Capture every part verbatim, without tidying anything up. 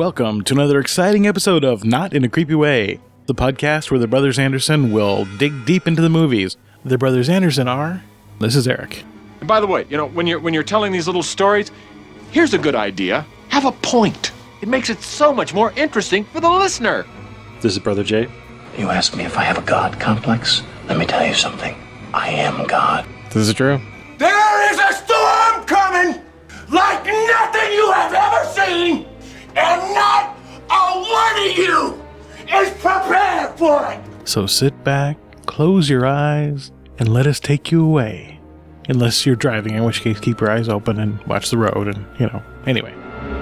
Welcome to another exciting episode of Not in a Creepy Way, the podcast where the Brothers Anderson will dig deep into the movies. The Brothers Anderson are... This is Eric. And by the way, you know, when you're when you're telling these little stories, here's a good idea. Have a point. It makes it so much more interesting for the listener. This is Brother Jay. You ask me if I have a God complex? Let me tell you something. I am God. This is Drew. There is a storm coming like nothing you have ever seen, and not a one of you is prepared for it. So sit back, close your eyes, and let us take you away. Unless you're driving, in which case keep your eyes open and watch the road and, you know, anyway.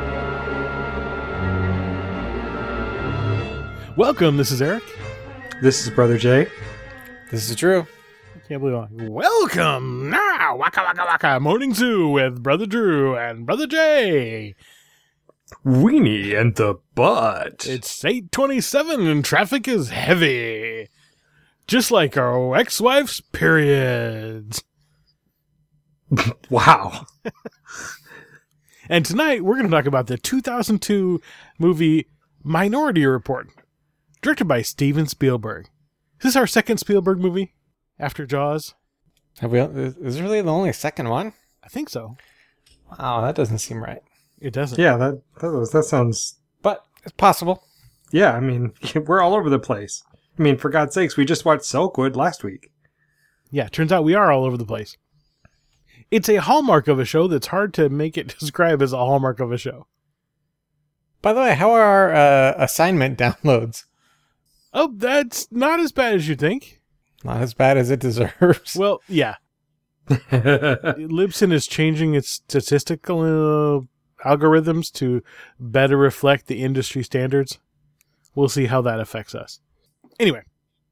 Welcome, this is Eric. This is Brother Jay. This is Drew. I can't believe it. Welcome now, Waka Waka Waka, Morning Zoo with Brother Drew and Brother Jay. Weenie and the Butt. It's eight twenty-seven and traffic is heavy. Just like our ex-wife's periods. Wow. And tonight we're going to talk about the two thousand two movie Minority Report, directed by Steven Spielberg. Is this our second Spielberg movie after Jaws? Have we, is this really the only second one? I think so. Wow, that doesn't seem right. It doesn't. Yeah, that that, was, that sounds... But it's possible. Yeah, I mean, we're all over the place. I mean, for God's sakes, we just watched Silkwood last week. Yeah, turns out we are all over the place. It's a hallmark of a show that's hard to make it describe as a hallmark of a show. By the way, how are our uh, assignment downloads? Oh, that's not as bad as you think. Not as bad as it deserves. Well, yeah. Libsyn is changing its statistical uh, algorithms to better reflect the industry standards. We'll see how that affects us. Anyway,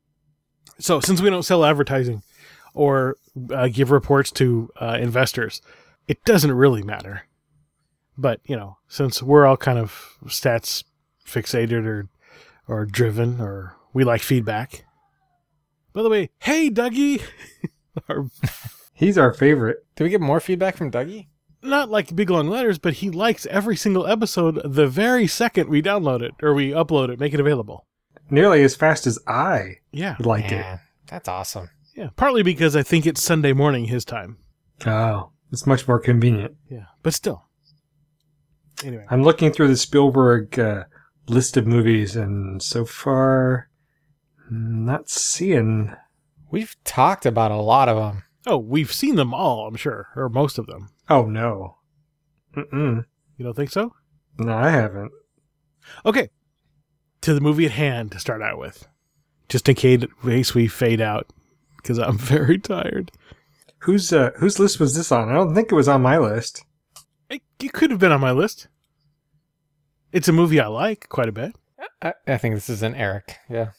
so since we don't sell advertising or uh, give reports to uh, investors, it doesn't really matter. But, you know, since we're all kind of stats fixated or or driven, or we like feedback. By the way, hey, Dougie! Our, He's our favorite. Do we get more feedback from Dougie? not like big long letters, but he likes every single episode the very second we download it, or we upload it, make it available. Nearly as fast as I Yeah. like Yeah, it. that's awesome. Yeah, partly because I think it's Sunday morning his time. Oh, it's much more convenient. Yeah, but still. Anyway. I'm looking through the Spielberg uh, list of movies, and so far, not seeing... We've talked about a lot of them. Oh, we've seen them all, I'm sure, or most of them. Oh, no. Mm-mm. You don't think so? No, I haven't. Okay, to the movie at hand to start out with. Just in case we fade out, because I'm very tired. Whose uh, whose list was this on? I don't think it was on my list. It, it could have been on my list. It's a movie I like quite a bit. I, I think this is an Eric. Yeah.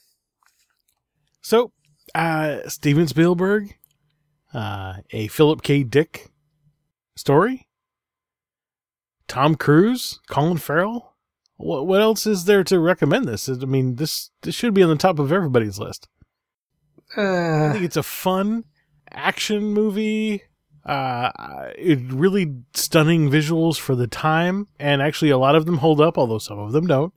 So, uh, Steven Spielberg, uh, a Philip K. Dick story, Tom Cruise, Colin Farrell. What what else is there to recommend this? I mean, this this should be on the top of everybody's list. I Uh, think it's a fun action movie. Uh, it really stunning visuals for the time, and actually a lot of them hold up, although some of them don't.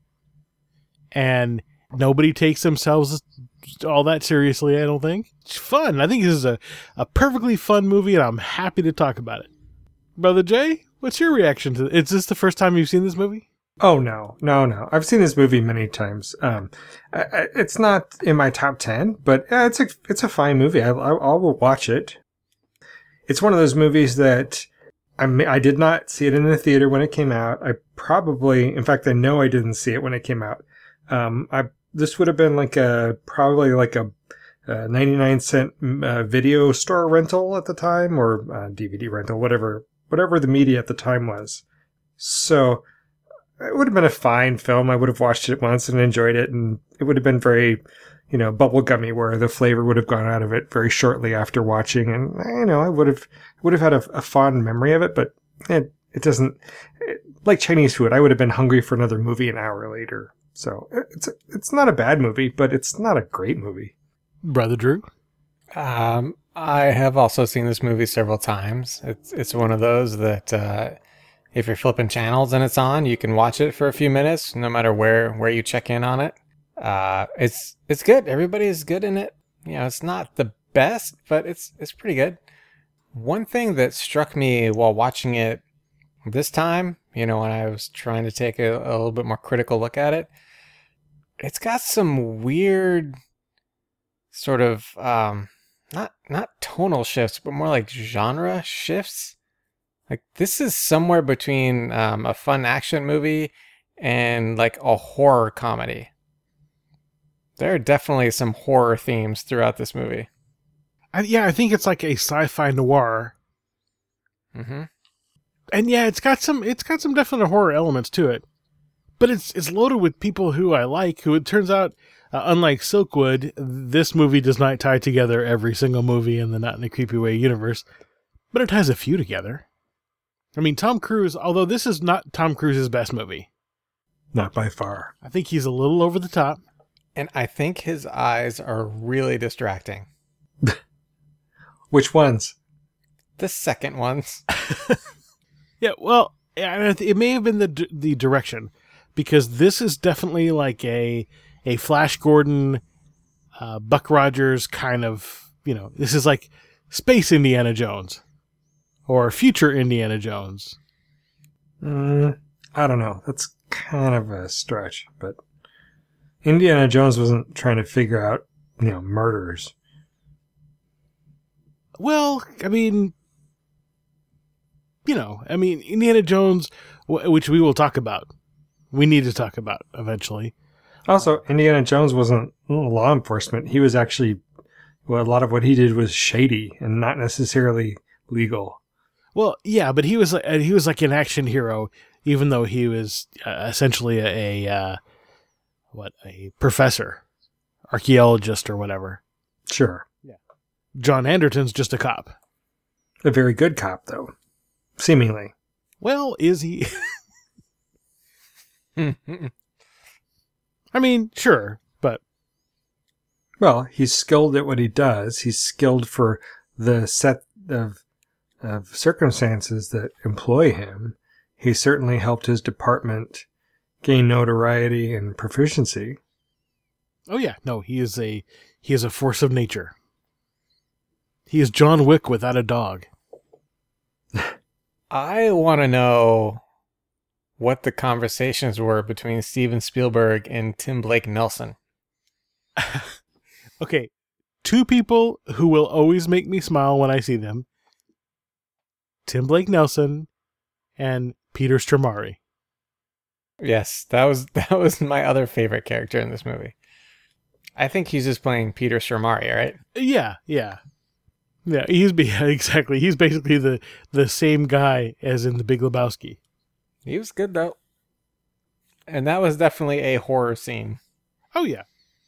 And nobody takes themselves all that seriously, I don't think. It's fun. I think this is a, a perfectly fun movie, and I'm happy to talk about it. Brother Jay, what's your reaction to it? Is this the first time you've seen this movie? oh, no. No, no. I've seen this movie many times. Um, I, I, it's not in my top ten, but uh, it's a it's a fine movie. I, I, I will watch it. It's one of those movies that I, I did not see it in the theater when it came out. I probably, in fact, I know I didn't see it when it came out. Um, I this would have been like a probably like a, a ninety-nine cent uh, video store rental at the time, or uh, D V D rental, whatever whatever the media at the time was. So it would have been a fine film. I would have watched it once and enjoyed it, and it would have been very, you know, bubblegummy, where the flavor would have gone out of it very shortly after watching, and you know, I would have would have had a, a fond memory of it. But it it doesn't it, like Chinese food. I would have been hungry for another movie an hour later. So it's it's not a bad movie, but it's not a great movie. Brother Drew? Um, I have also seen this movie several times. It's it's one of those that uh, if you're flipping channels and it's on, you can watch it for a few minutes, no matter where, where you check in on it. Uh, it's it's good. Everybody is good in it. You know, it's not the best, but it's it's pretty good. One thing that struck me while watching it this time, you know, when I was trying to take a, a little bit more critical look at it, it's got some weird sort of um, not not tonal shifts, but more like genre shifts. Like, this is somewhere between um, a fun action movie and like a horror comedy. There are definitely some horror themes throughout this movie. I, yeah, I think it's like a sci-fi noir. Mm-hmm. And yeah, it's got some it's got some definite horror elements to it. But it's it's loaded with people who I like, who it turns out, uh, unlike Silkwood, this movie does not tie together every single movie in the Not in a Creepy Way universe, but it ties a few together. I mean, Tom Cruise, although this is not Tom Cruise's best movie. Not by far. I think he's a little over the top. And I think his eyes are really distracting. Which ones? The second ones. Yeah, well, it may have been the the direction, because this is definitely like a a Flash Gordon, uh, Buck Rogers kind of, you know, this is like Space Indiana Jones or future Indiana Jones. Mm, I don't know. That's kind of a stretch, but Indiana Jones wasn't trying to figure out, you know, murders. Well, I mean, you know, I mean, Indiana Jones, which we will talk about. We need to talk about eventually. Also, Indiana Jones wasn't law enforcement. He was actually, well, a lot of what he did was shady and not necessarily legal. Well, yeah, but he was he was like an action hero, even though he was uh, essentially a, a uh, what a professor, archaeologist, or whatever. Sure. Yeah. John Anderton's just a cop. A very good cop, though, seemingly. Well, is he? I mean, sure, but well, he's skilled at what he does. He's skilled for the set of of circumstances that employ him. He certainly helped his department gain notoriety and proficiency. Oh yeah, no, he is a he is a force of nature. He is John Wick without a dog. I want to know what the conversations were between Steven Spielberg and Tim Blake Nelson. Okay, two people who will always make me smile when I see them. Tim Blake Nelson and Peter Stormare. Yes, that was that was my other favorite character in this movie. I think he's just playing Peter Stormare, right? Yeah, yeah. Yeah, he's be exactly. He's basically the, the same guy as in The Big Lebowski. He was good though. And that was definitely a horror scene. Oh yeah.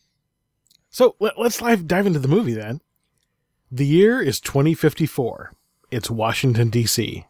So let, let's dive, dive into the movie then. The year is twenty fifty-four. It's Washington, D C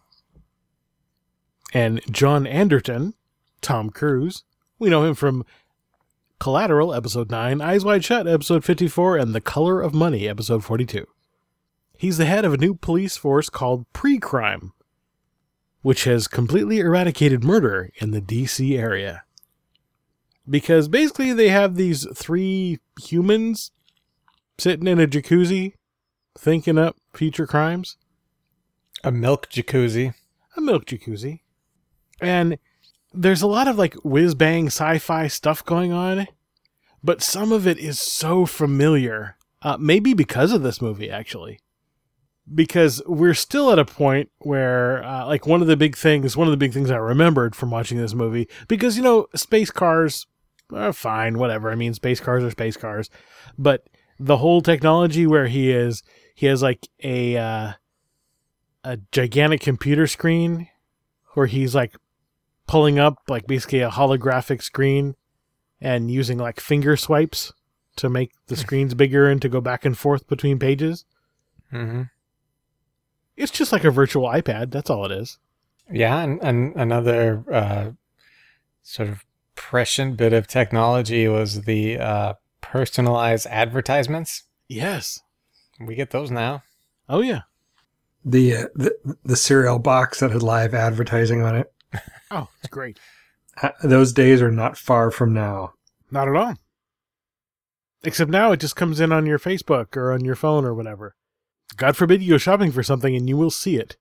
And John Anderton, Tom Cruise, we know him from Collateral, Episode nine, Eyes Wide Shut, Episode fifty-four, and The Color of Money, Episode forty-two. He's the head of a new police force called Pre-Crime, which has completely eradicated murder in the D C area. Because basically they have these three humans sitting in a jacuzzi thinking up future crimes. A milk jacuzzi. A milk jacuzzi. And there's a lot of like whiz-bang sci-fi stuff going on, but some of it is so familiar. Uh, maybe because of this movie, actually. Because we're still at a point where, uh, like, one of the big things, one of the big things I remembered from watching this movie, because, you know, space cars are fine, whatever. I mean, space cars are space cars. But the whole technology where he is, he has, like, a, uh, a gigantic computer screen where he's, like, pulling up, like, basically a holographic screen and using, like, finger swipes to make the screens bigger and to go back and forth between pages. Mm-hmm. It's just like a virtual iPad. That's all it is. Yeah, and, and another uh, sort of prescient bit of technology was the uh, personalized advertisements. Yes. We get those now. Oh, yeah. The, uh, the the cereal box that had live advertising on it. Oh, it's great. Uh, Those days are not far from now. Not at all. Except now it just comes in on your Facebook or on your phone or whatever. God forbid you go shopping for something and you will see it.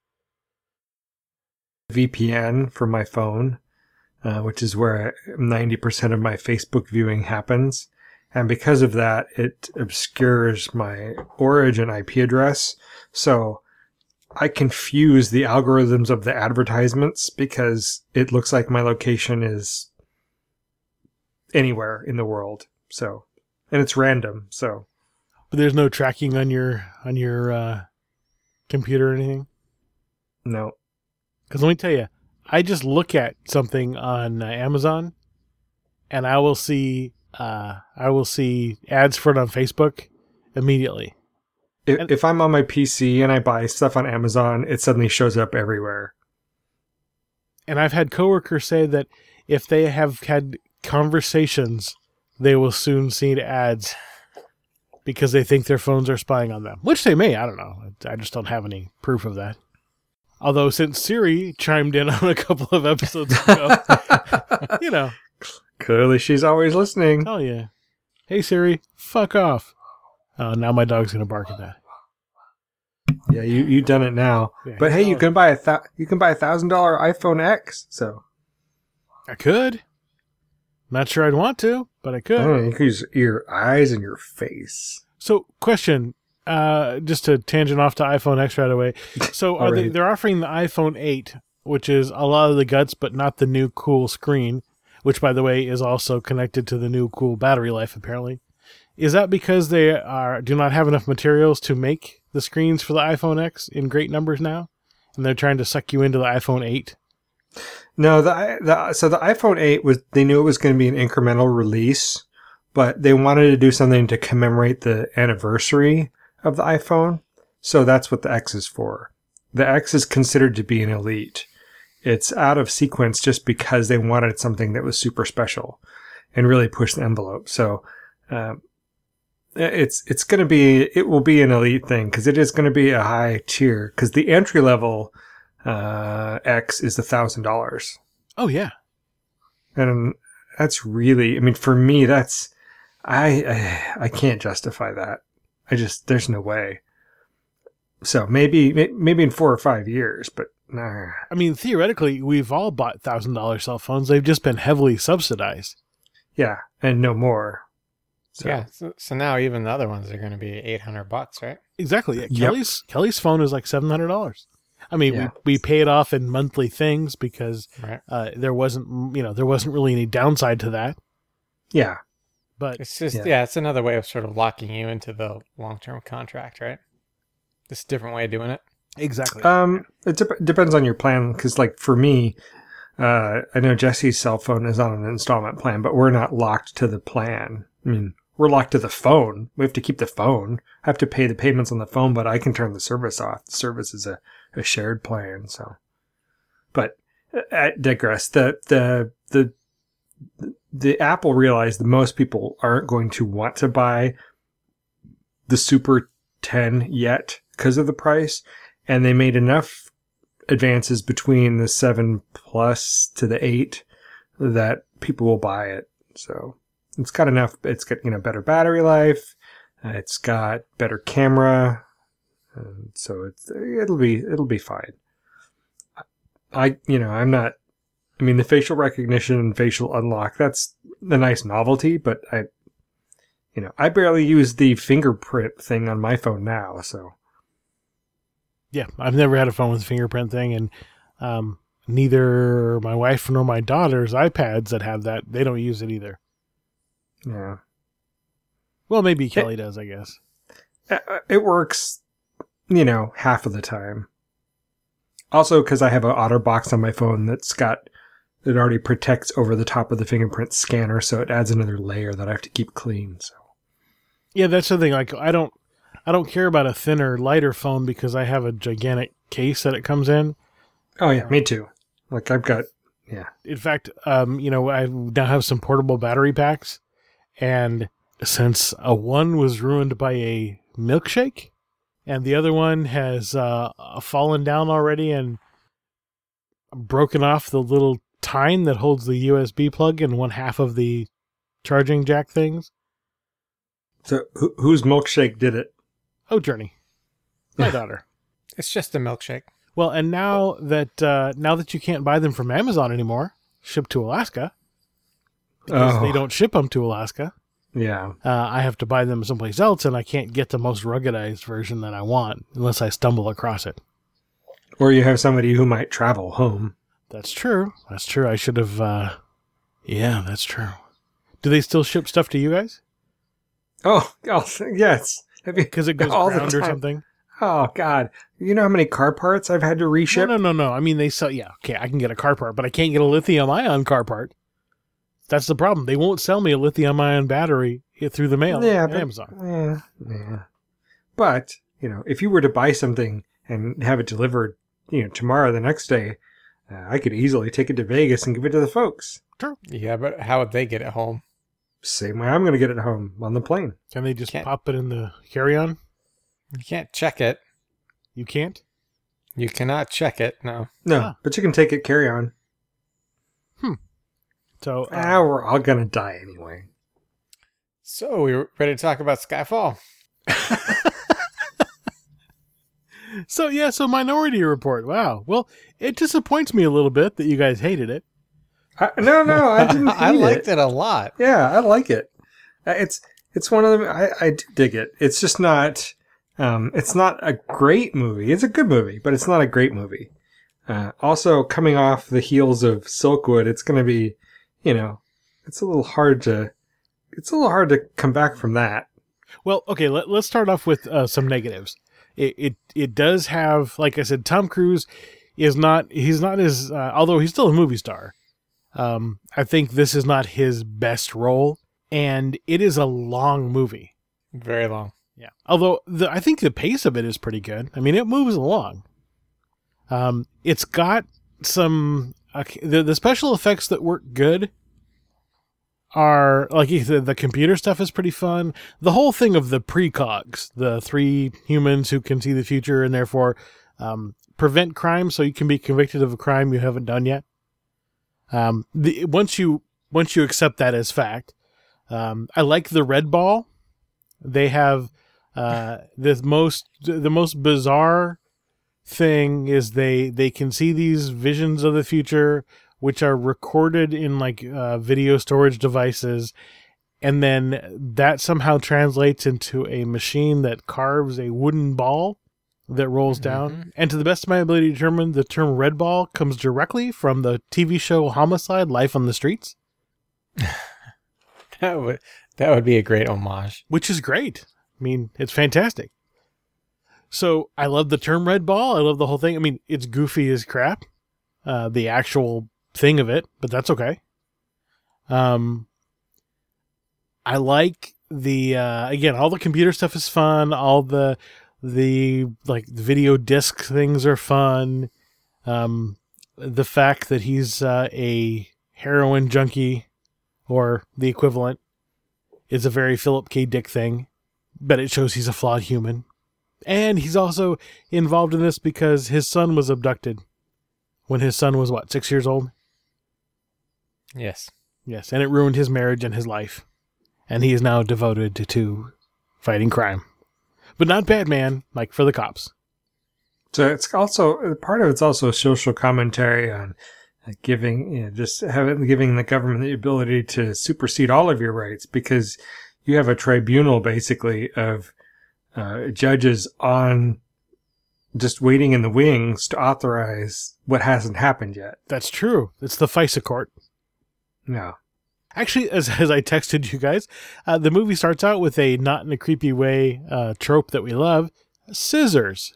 V P N for my phone, uh, which is where ninety percent of my Facebook viewing happens. And because of that, it obscures my origin I P address. So I confuse the algorithms of the advertisements because it looks like my location is anywhere in the world. So, and it's random. So, But there's no tracking on your on your uh, computer or anything? no. Because let me tell you, I just look at something on uh, Amazon, and I will see uh, I will see ads for it on Facebook immediately. If, And- if I'm on my P C and I buy stuff on Amazon, it suddenly shows up everywhere. And I've had coworkers say that if they have had conversations, they will soon see ads because they think their phones are spying on them. Which they may, I don't know. I just don't have any proof of that. Although since Siri chimed in on a couple of episodes ago, you know, Clearly, she's always listening. hell yeah. Hey Siri, fuck off. Oh, now my dog's gonna bark at that. Yeah, you you done it now. Yeah, but hey, you oh. can buy a thou- you can buy a thousand dollar iPhone X. So I could. Not sure I'd want to, but I could. I don't know, you can use your eyes and your face. So, question, uh, just to tangent off to iPhone X right away. So, are they, Alright. they're offering the iPhone eight, which is a lot of the guts, but not the new cool screen, which, by the way, is also connected to the new cool battery life, apparently. Is that because they are do not have enough materials to make the screens for the iPhone X in great numbers now? And they're trying to suck you into the iPhone eight? No, the, the so the iPhone eight was they knew it was going to be an incremental release, but they wanted to do something to commemorate the anniversary of the iPhone. So that's what the X is for. The X is considered to be an elite. It's out of sequence just because they wanted something that was super special and really push the envelope. So um, it's it's going to be it will be an elite thing because it is going to be a high tier because the entry level uh, X is a thousand dollars. Oh, yeah. And that's really, I mean, for me, that's, I, I, I can't justify that. I just, there's no way. So maybe, may- maybe in four or five years, but nah. I mean, theoretically, we've all bought one thousand dollars cell phones. They've just been heavily subsidized. Yeah. And no more. So, Yeah. So, so now even the other ones are going to be eight hundred bucks, right? Exactly. Yeah, Yep. Kelly's Kelly's phone is like seven hundred dollars. I mean, Yeah. we, we pay it off in monthly things because Right. uh, there wasn't, you know, there wasn't really any downside to that. Yeah. But It's just, Yeah. yeah. it's another way of sort of locking you into the long-term contract, right? Just a different way of doing it. exactly. Um, it dep- depends on your plan. Cause like for me, uh, I know Jesse's cell phone is on an installment plan, but we're not locked to the plan. I mean, we're locked to the phone. We have to keep the phone. I have to pay the payments on the phone, but I can turn the service off. The service is a, a shared plan. So, but uh, I digress. The, the, the, the Apple realized that most people aren't going to want to buy the Super ten yet because of the price. And they made enough advances between the seven Plus to the eight that people will buy it. So it's got enough. It's got, you know, better battery life. Uh, it's got better camera. Uh, so it's, it'll be, it'll be fine. I, you know, I'm not, I mean, the facial recognition and facial unlock, that's a nice novelty, but I, you know, I barely use the fingerprint thing on my phone now. So yeah, I've never had a phone with a fingerprint thing, and um, neither my wife nor my daughter's iPads that have that, they don't use it either. yeah. Well, maybe Kelly does, I guess. Uh, It works, you know, half of the time. Also, because I have an OtterBox on my phone that's got, it already protects over the top of the fingerprint scanner, so it adds another layer that I have to keep clean. So Yeah, that's the thing. Like, I don't, I don't care about a thinner, lighter phone because I have a gigantic case that it comes in. oh yeah, me too. Like I've got, yeah, In fact, um, you know, I now have some portable battery packs, and since a one was ruined by a milkshake, and the other one has uh, fallen down already, and broken off the little tine that holds the U S B plug in one half of the charging jack things. So who, whose milkshake did it? Oh, Journey, my daughter. It's just a milkshake. Well, and now that uh, now that you can't buy them from Amazon anymore, shipped to Alaska, because Oh. they don't ship them to Alaska, Yeah. uh, I have to buy them someplace else, and I can't get the most ruggedized version that I want unless I stumble across it. Or you have somebody who might travel home. That's true. That's true. I should have. Uh, yeah, that's true. Do they still ship stuff to you guys? Oh, oh yes. Because it goes All the ground or time. something? Oh, God. You know how many car parts I've had to reship? No, no, no, no. I mean, they sell. Yeah, okay, I can get a car part, but I can't get a lithium-ion car part. That's the problem. They won't sell me a lithium-ion battery through the mail Yeah, on but, Amazon. Yeah, yeah. But, you know, if you were to buy something and have it delivered, you know, tomorrow or the next day, uh, I could easily take it to Vegas and give it to the folks. Yeah, but how would they get it home? Same way I'm going to get it home on the plane. Can they just Can't- pop it in the carry-on? You can't check it. You can't? You cannot check it. No. No, Ah. but you can take it carry on. So, uh, Ah, we're all going to die anyway. So we were ready to talk about Skyfall. so yeah, so Minority Report. Wow. Well, it disappoints me a little bit that you guys hated it. I, no, no, I didn't hate I liked it. it a lot. Yeah, I like it. Uh, It's it's one of them. I, I do dig it. It's just not. Um, it's not a great movie. It's a good movie, but it's not a great movie. Uh, also, coming off the heels of Silkwood, it's going to be, you know, it's a little hard to. It's a little hard to come back from that. Well, okay, let, let's start off with uh, some negatives. It, it it does have, like I said, Tom Cruise is not, he's not as, uh, although he's still a movie star. Um, I think this is not his best role, and it is a long movie. Very long. Yeah. Although the, I think the pace of it is pretty good. I mean, it moves along. Um, it's got some, uh, the, the special effects that work good are, like the, the computer stuff is pretty fun. The whole thing of the precogs, the three humans who can see the future and therefore um, prevent crime so you can be convicted of a crime you haven't done yet. Um, the, once you once you accept that as fact, um, I like the red ball. They have uh, the most the most bizarre thing is they they can see these visions of the future, which are recorded in like uh, video storage devices, and then that somehow translates into a machine that carves a wooden ball that rolls down. And to the best of my ability to determine, the term red ball comes directly from the T V show Homicide: Life on the Streets, That would that would be a great homage. which is great. I mean, it's fantastic. So I love the term red ball. I love the whole thing. I mean, it's goofy as crap, uh, the actual thing of it, but that's okay. Um, I like the uh, again, all the computer stuff is fun. All the the like the video disc things are fun. Um, the fact that he's uh, a heroin junkie or the equivalent is a very Philip K. Dick thing, but it shows he's a flawed human. And he's also involved in this because his son was abducted when his son was, what, six years old? Yes. Yes, and it ruined his marriage and his life. And he is now devoted to, to fighting crime. But not Batman, like for the cops. So it's also part of it's also a social commentary on uh, giving, you know, just having giving the government the ability to supersede all of your rights, because you have a tribunal basically of uh, judges on just waiting in the wings to authorize what hasn't happened yet. That's true. It's the FISA court. No. Actually, as as I texted you guys, uh, the movie starts out with a not in a creepy way uh, trope that we love, scissors.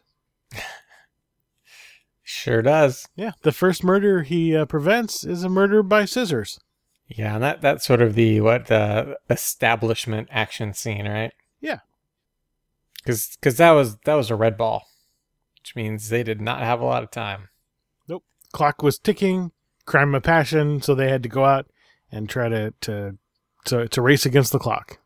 Sure does. Yeah, the first murder he uh, prevents is a murder by scissors. Yeah, and that that's sort of the what the establishment action scene, right? Yeah. Because because that was that was a red ball, which means they did not have a lot of time. Nope. Clock was ticking, crime of passion, so they had to go out and try to to to, to race against the clock.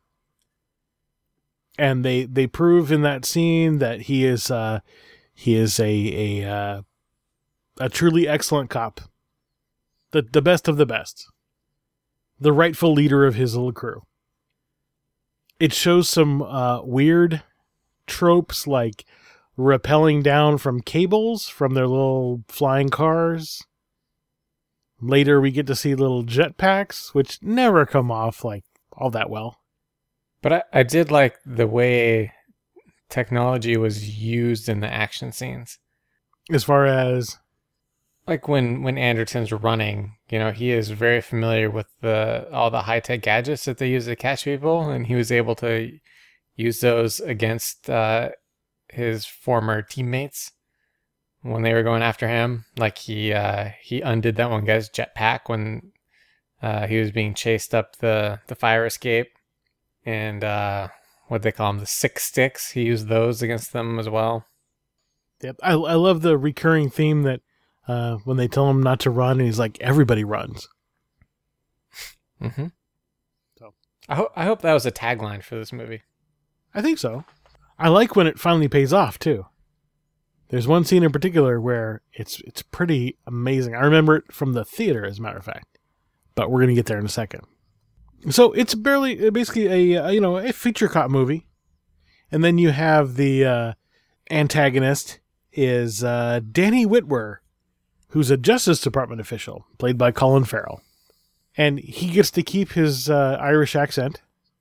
And they they prove in that scene that he is uh, he is a a uh, A truly excellent cop. The the best of the best. The rightful leader of his little crew. It shows some uh, weird tropes like rappelling down from cables from their little flying cars. Later we get to see little jetpacks, which never come off like all that well. But I, I did like the way technology was used in the action scenes. As far as... Like when, when Anderton's running, you know, he is very familiar with the all the high-tech gadgets that they use to catch people, and he was able to use those against uh, his former teammates when they were going after him. Like he uh, he undid that one guy's jetpack when uh, he was being chased up the, the fire escape. And uh, what they call them, the six sticks, he used those against them as well. Yep. I, I love the recurring theme that Uh, when they tell him not to run, and he's like, everybody runs. Mm-hmm. So I, ho- I hope that was a tagline for this movie. I think so. I like when it finally pays off, too. There's one scene in particular where it's it's pretty amazing. I remember it from the theater, as a matter of fact. But we're going to get there in a second. So it's barely, basically a, a you know, a feature cop movie. And then you have the uh, antagonist is uh, Danny Whitwer, who's a Justice Department official, played by Colin Farrell. And he gets to keep his uh, Irish accent.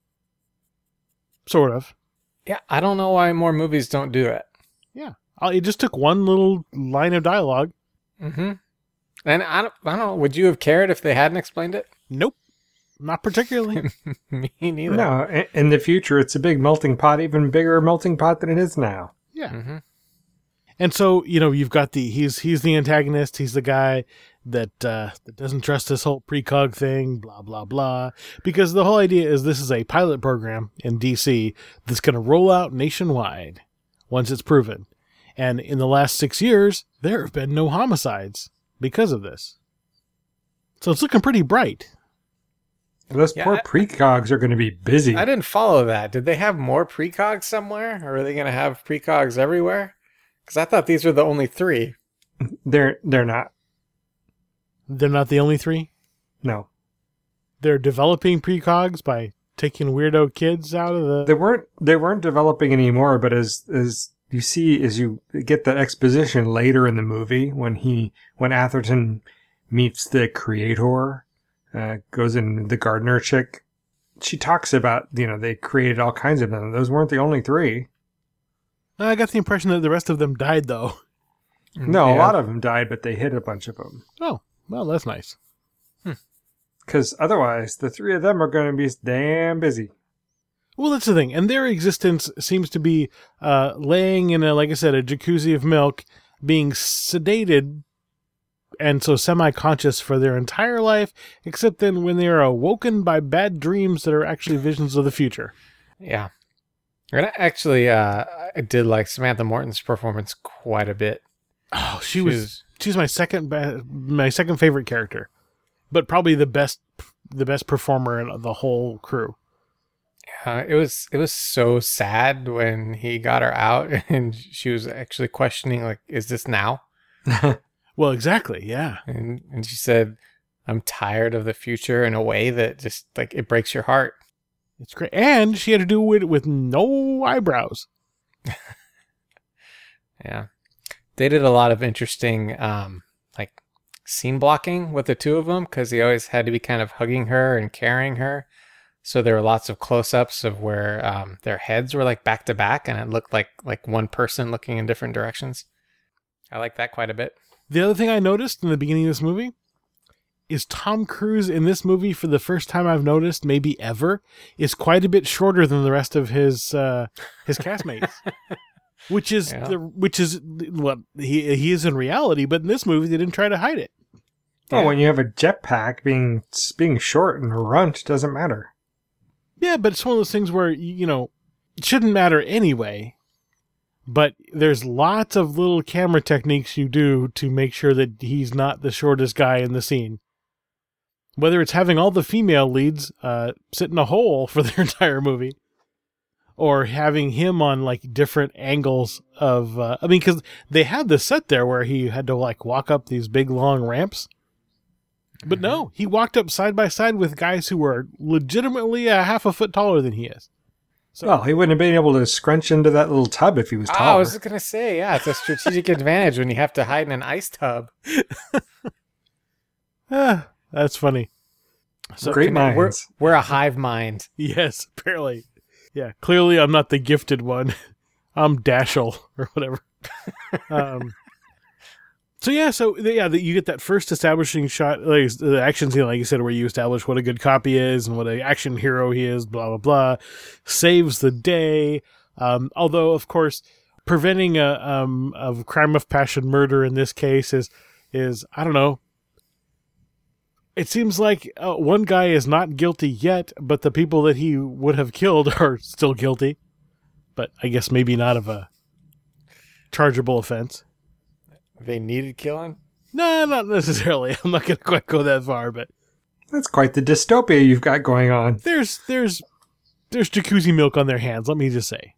Sort of. Yeah, I don't know why more movies don't do that. Yeah. Uh, It just took one little line of dialogue. Mm-hmm. And I don't, I don't know, would you have cared if they hadn't explained it? Nope. Not particularly. Me neither. No, i- in the future, it's a big melting pot, even bigger melting pot than it is now. Yeah. Mm-hmm. And so, you know, you've got the, he's he's the antagonist, he's the guy that uh, that doesn't trust this whole precog thing, blah, blah, blah. Because the whole idea is this is a pilot program in D C that's going to roll out nationwide once it's proven. And in the last six years, there have been no homicides because of this. So it's looking pretty bright. Those Yeah, poor I- precogs are going to be busy. I didn't follow that. Did they have more precogs somewhere? Or are they going to have precogs everywhere? Because I thought these were the only three. They're they're not. They're not the only three. No, They're developing precogs by taking weirdo kids out of the... they weren't. They weren't developing anymore. But as as you see, as you get that exposition later in the movie, when he when Atherton meets the creator, uh, goes in the gardener chick, she talks about, you know, they created all kinds of them. Those weren't the only three. I got the impression that the rest of them died, though. No, Yeah. a lot of them died, but they hit a bunch of them. Oh, well, that's nice. Because otherwise, the three of them are going to be damn busy. Well, that's the thing. And their existence seems to be uh, laying in, a, like I said, a jacuzzi of milk, being sedated, and so semi-conscious for their entire life, except then when they are awoken by bad dreams that are actually visions of the future. Yeah. And I actually, uh, I did like Samantha Morton's performance quite a bit. Oh, she, She was was- she's my second be- my second favorite character, but probably the best the best performer in the whole crew. Uh, it was it was so sad when he got her out, and she was actually questioning, like, "Is this now?" Well, exactly, yeah. And and she said, "I'm tired of the future," in a way that just like it breaks your heart. It's great. And she had to do it with no eyebrows. Yeah, they did a lot of interesting, um, like scene blocking with the two of them because he always had to be kind of hugging her and carrying her. So there were lots of close-ups of where um, their heads were like back to back, and it looked like like one person looking in different directions. I like that quite a bit. The other thing I noticed in the beginning of this movie is Tom Cruise in this movie, for the first time I've noticed, maybe ever, is quite a bit shorter than the rest of his uh, his castmates. Which is Yeah. the which is what he he is in reality, but in this movie they didn't try to hide it. Oh, when you have a jetpack, being being short and a runt doesn't matter. Yeah, but it's one of those things where, you know, it shouldn't matter anyway. But there's lots of little camera techniques you do to make sure that he's not the shortest guy in the scene. Whether it's having all the female leads uh, sit in a hole for their entire movie, or having him on like different angles of, uh, I mean, cause they had the set there where he had to like walk up these big long ramps, but mm-hmm. no, he walked up side by side with guys who were legitimately a half a foot taller than he is. So, well, he wouldn't have been able to scrunch into that little tub if he was taller. Oh, I was going to say, yeah, it's a strategic advantage when you have to hide in an ice tub. ah, that's funny. So, Great minds. We're, we're a hive mind. Yes, apparently. Yeah, clearly I'm not the gifted one. I'm Dashel or whatever. um, so yeah, so yeah, the, you get that first establishing shot, like the action scene, like you said, where you establish what a good copy is and what an action hero he is. Blah blah blah. Saves the day. Um, although, of course, preventing a um of crime of passion, murder in this case is is I don't know. It seems like uh, one guy is not guilty yet, but the people that he would have killed are still guilty. But I guess maybe not of a chargeable offense. They needed killing? No, not necessarily. I'm not going to quite go that far, but that's quite the dystopia you've got going on. There's there's there's jacuzzi milk on their hands. Let me just say.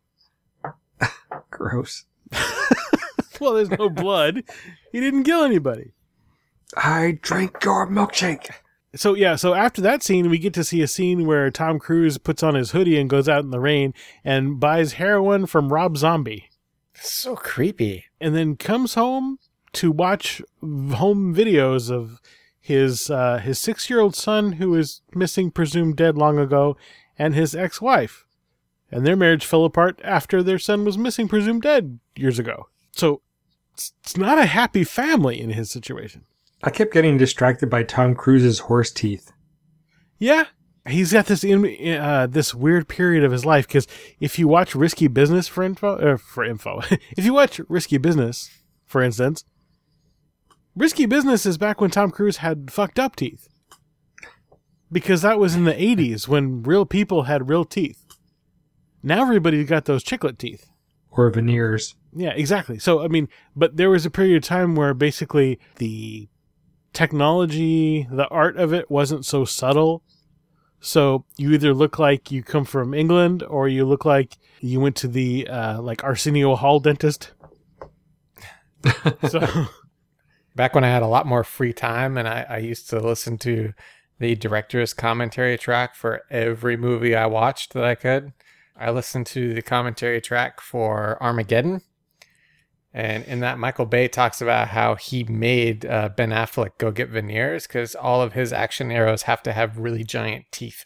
Gross. Well, there's no blood. He didn't kill anybody. I drank your milkshake. So, yeah, so after that scene, we get to see a scene where Tom Cruise puts on his hoodie and goes out in the rain and buys heroin from Rob Zombie. So creepy. And then comes home to watch home videos of his uh, his six-year-old son who is missing, presumed dead long ago, and his ex-wife. And their marriage fell apart after their son was missing, presumed dead years ago. So, it's, it's not a happy family in his situation. I kept getting distracted by Tom Cruise's horse teeth. Yeah, he's got this in, uh, this weird period of his life, because if you watch Risky Business for info, uh, for info, if you watch Risky Business, for instance, Risky Business is back when Tom Cruise had fucked up teeth, because that was in the eighties when real people had real teeth. Now everybody's got those chiclet teeth. Or veneers. Yeah, exactly. So, I mean, but there was a period of time where basically the technology, the art of it wasn't so subtle. So you either look like you come from England or you look like you went to the uh, like Arsenio Hall dentist. So back when I had a lot more free time and I, I used to listen to the director's commentary track for every movie I watched that I could. I listened to the commentary track for Armageddon. And in that, Michael Bay talks about how he made uh, Ben Affleck go get veneers because all of his action heroes have to have really giant teeth.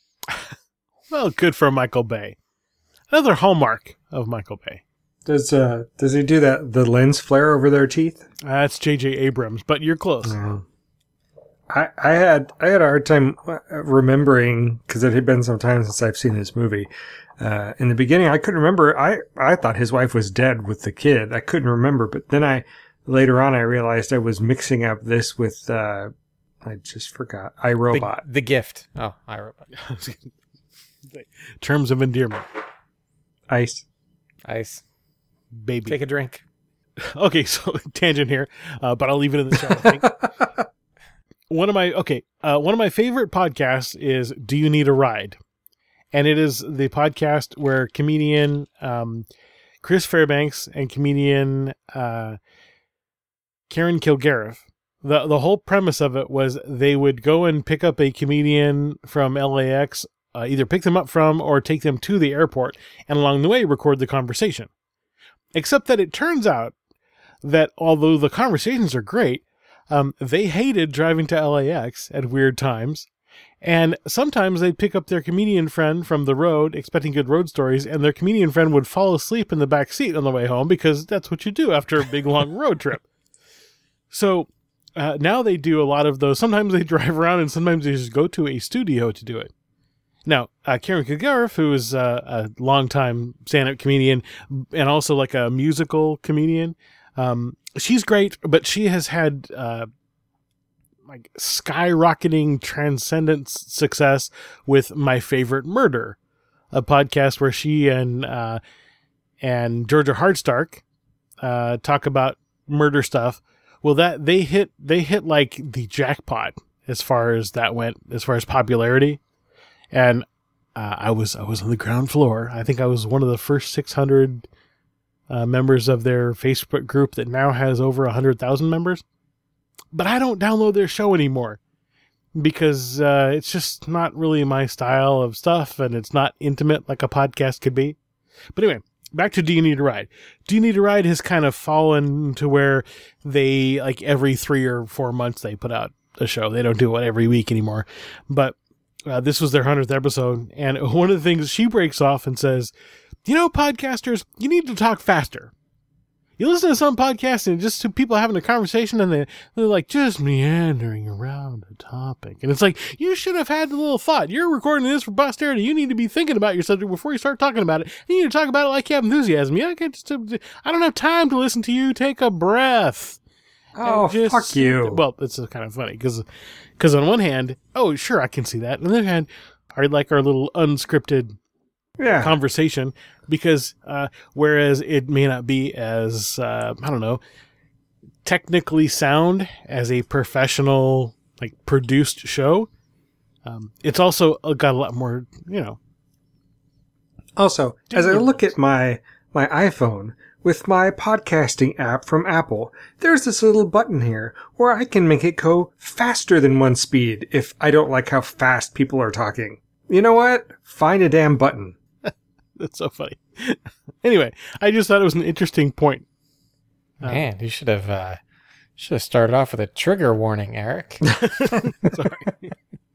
Well, good for Michael Bay. Another hallmark of Michael Bay. Does uh does he do that the lens flare over their teeth? That's J J Abrams, but you're close. Uh, I I had I had a hard time remembering because it had been some time since I've seen this movie. Uh, in the beginning, I couldn't remember. I, I thought his wife was dead with the kid. I couldn't remember. But then I, later on, I realized I was mixing up this with, uh, I just forgot, iRobot. The, the Gift. Oh, iRobot. Terms of endearment. Ice. Ice. Baby. Take a drink. Okay, so tangent here, uh, but I'll leave it in the chat, I think. One of my, okay, uh, one of my favorite podcasts is Do You Need a Ride? And it is the podcast where comedian um, Chris Fairbanks and comedian uh, Karen Kilgariff, the the whole premise of it was they would go and pick up a comedian from L A X, uh, either pick them up from or take them to the airport, and along the way record the conversation. Except that it turns out that although the conversations are great, um, they hated driving to L A X at weird times. And sometimes they'd pick up their comedian friend from the road, expecting good road stories, and their comedian friend would fall asleep in the back seat on the way home because that's what you do after a big, long road trip. So uh, now they do a lot of those. Sometimes they drive around and sometimes they just go to a studio to do it. Now, uh, Karen Kilgariff, who is uh, a longtime stand-up comedian and also like a musical comedian, um, she's great, but she has had... Uh, like skyrocketing transcendent success with My Favorite Murder, a podcast where she and uh, and Georgia Hardstark uh, talk about murder stuff. Well, that they hit they hit like the jackpot as far as that went, as far as popularity. And uh, I was I was on the ground floor. I think I was one of the first six hundred uh, members of their Facebook group that now has over one hundred thousand members. But I don't download their show anymore because uh, it's just not really my style of stuff, and it's not intimate like a podcast could be. But anyway, back to Do You Need a Ride? Do You Need a Ride has kind of fallen to where they, like every three or four months, they put out a show. They don't do it every week anymore. But uh, this was their hundredth episode, and one of the things she breaks off and says, you know, podcasters, you need to talk faster. You listen to some podcasts and just people having a conversation and they, they're like just meandering around a topic. And it's like, you should have had a little thought. You're recording this for posterity. You need to be thinking about your subject before you start talking about it. You need to talk about it like you have enthusiasm. Yeah, I, can't just, I don't have time to listen to you take a breath. Oh, just, fuck you. Well, it's kind of funny because because on one hand, oh, sure, I can see that. On the other hand, I like our little unscripted yeah. conversation because uh, whereas it may not be as, uh, I don't know, technically sound as a professional, like produced show, um, it's also got a lot more, you know. Also, as I look at my my iPhone with my podcasting app from Apple, there's this little button here where I can make it go faster than one speed if I don't like how fast people are talking. You know what? Find a damn button. That's so funny. Anyway, I just thought it was an interesting point. Man, you should have uh, should have started off with a trigger warning, Eric. Sorry.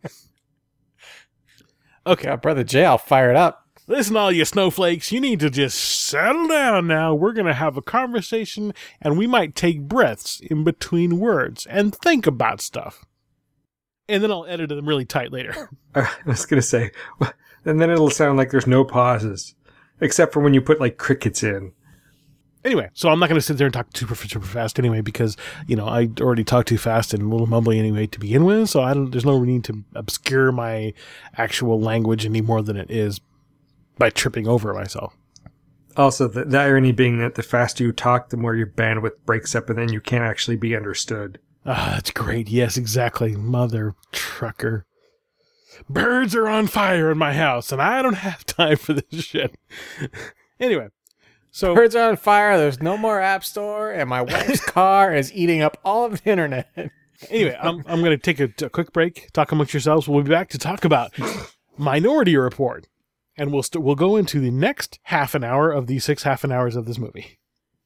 Okay, got Brother Jay all fired up. Listen, all you snowflakes, you need to just settle down now. We're going to have a conversation, and we might take breaths in between words and think about stuff. And then I'll edit them really tight later. I was going to say, and then it'll sound like there's no pauses, except for when you put, like, crickets in. Anyway, so I'm not going to sit there and talk super, super fast anyway, because, you know, I already talk too fast and a little mumbly anyway to begin with, so I don't. There's no need to obscure my actual language any more than it is by tripping over myself. Also, the, the irony being that the faster you talk, the more your bandwidth breaks up, and then you can't actually be understood. Ah, that's great. Yes, exactly. Mother trucker. Birds are on fire in my house, and I don't have time for this shit. Anyway, so birds are on fire. There's no more App Store, and my wife's car is eating up all of the internet. Anyway, I'm I'm going to take a, a quick break. Talk amongst yourselves. We'll be back to talk about Minority Report, and we'll st- we'll go into the next half an hour of the six half an hours of this movie.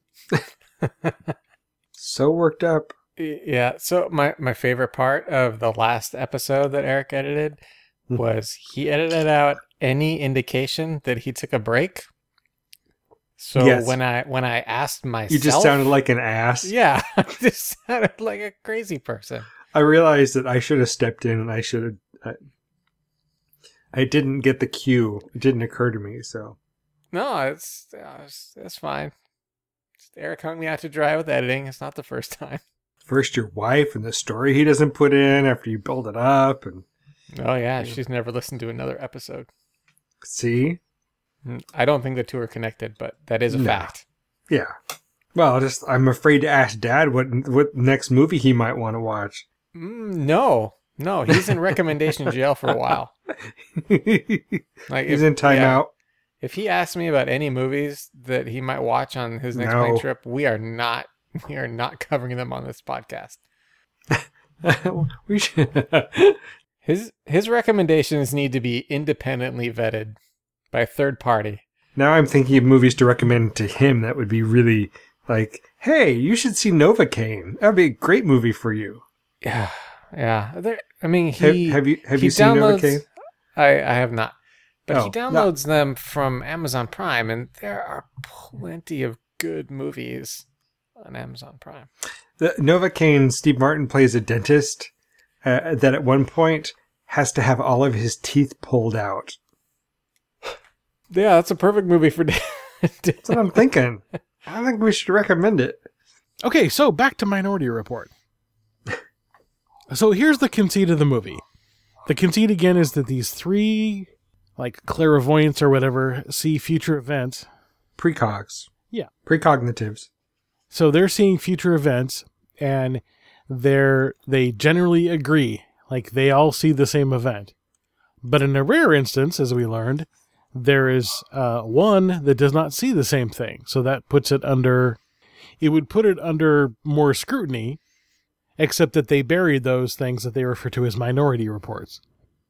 So worked up. Yeah, so my, my favorite part of the last episode that Eric edited was he edited out any indication that he took a break. So yes. when I when I asked myself... You just sounded like an ass. Yeah, I just sounded like a crazy person. I realized that I should have stepped in and I should have... I, I didn't get the cue. It didn't occur to me, so... No, it's, it's, it's fine. Eric hung me out to dry with editing. It's not the first time. First your wife and the story he doesn't put in after you build it up. And oh, yeah. She's never listened to another episode. See? I don't think the two are connected, but that is a no. fact. Yeah. Well, just I'm afraid to ask Dad what what next movie he might want to watch. Mm, no. No, he's in recommendation jail for a while. Like he's if, in timeout. Yeah, if he asks me about any movies that he might watch on his next no. plane trip, we are not we are not covering them on this podcast. we should. his his recommendations need to be independently vetted by a third party. Now I'm thinking of movies to recommend to him that would be really like, hey, you should see Novocaine. That would be a great movie for you. Yeah, yeah. There, I mean, he have, have you have you seen Novocaine? I, I have not, but oh, he downloads no. them from Amazon Prime, and there are plenty of good movies on Amazon Prime. The Novocaine, Steve Martin plays a dentist uh, that at one point has to have all of his teeth pulled out. Yeah, that's a perfect movie for. That's what I'm thinking. I think we should recommend it. Okay, so back to Minority Report. So here's the conceit of the movie. The conceit again is that these three, like clairvoyants or whatever, see future events. Precogs. Yeah. Precognitives. So they're seeing future events, and they're they generally agree. Like they all see the same event. But in a rare instance, as we learned, there is uh, one that does not see the same thing. So that puts it under, it would put it under more scrutiny, except that they buried those things that they refer to as minority reports.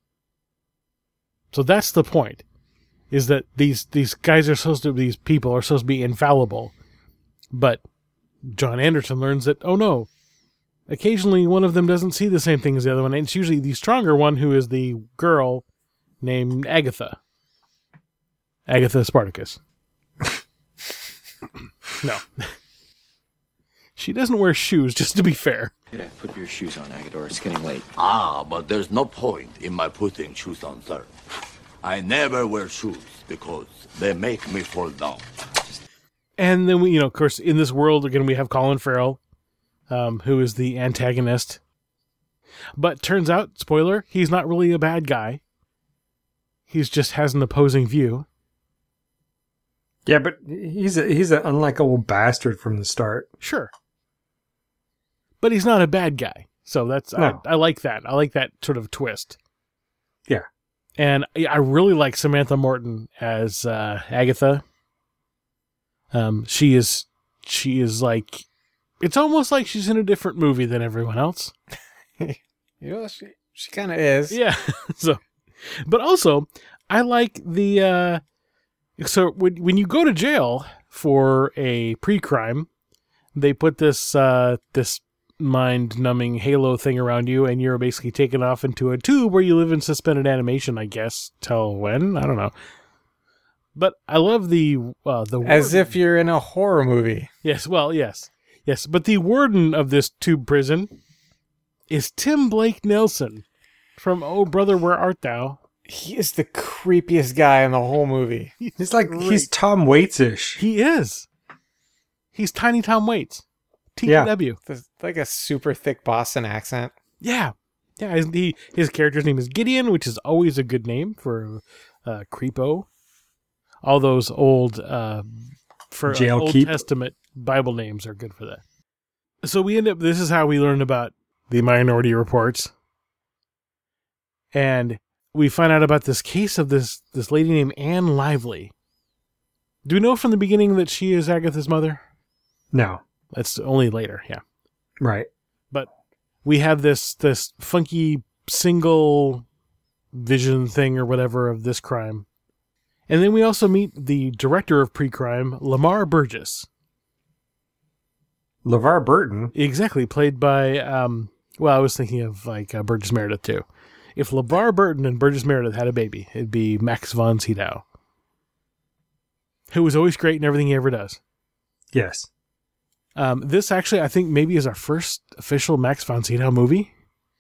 So that's the point, is that these, these guys are supposed to, these people are supposed to be infallible. But John Anderton learns that, oh no, occasionally one of them doesn't see the same thing as the other one. And it's usually the stronger one, who is the girl named Agatha. Agatha Spartacus. No. She doesn't wear shoes, just to be fair. Yeah, put your shoes on, Agador. It's getting late. Ah, but there's no point in my putting shoes on, sir. I never wear shoes because they make me fall down. And then, we, you know, of course, in this world, again, we have Colin Farrell, um, who is the antagonist. But turns out, spoiler, he's not really a bad guy. He's just has an opposing view. Yeah, but he's a, he's an unlikable bastard from the start. Sure. But he's not a bad guy. So that's, No. I, I like that. I like that sort of twist. Yeah. And I really like Samantha Morton as uh, Agatha. Um, she is, she is like, it's almost like she's in a different movie than everyone else. You know, she she kind of is. Yeah. So, but also, I like the. Uh, so when when you go to jail for a pre-crime, they put this uh, this mind-numbing halo thing around you, and you're basically taken off into a tube where you live in suspended animation, I guess, till when? I don't know. But I love the uh, the As warden. if you're in a horror movie. Yes, well, yes, yes. But the warden of this tube prison is Tim Blake Nelson from Oh Brother, Where Art Thou? He is the creepiest guy in the whole movie. He's like, Great. he's Tom Waits-ish. He is. He's Tiny Tom Waits. T T W. There's like a super thick Boston accent. Yeah. Yeah, his, he, his character's name is Gideon, which is always a good name for uh, creepo. All those old uh, for uh, Jail Old keep. Testament Bible names are good for that. So we end up, this is how we learn about the Minority Reports. And we find out about this case of this, this lady named Anne Lively. Do we know from the beginning that she is Agatha's mother? No. That's only later, yeah. Right. But we have this this funky single vision thing or whatever of this crime. And then we also meet the director of pre-crime, Lamar Burgess. LeVar Burton. Exactly, played by, um, well, I was thinking of like uh, Burgess Meredith too. If LeVar Burton and Burgess Meredith had a baby, it'd be Max von Sydow, who was always great in everything he ever does. Yes. Um, this actually, I think, maybe is our first official Max von Sydow movie.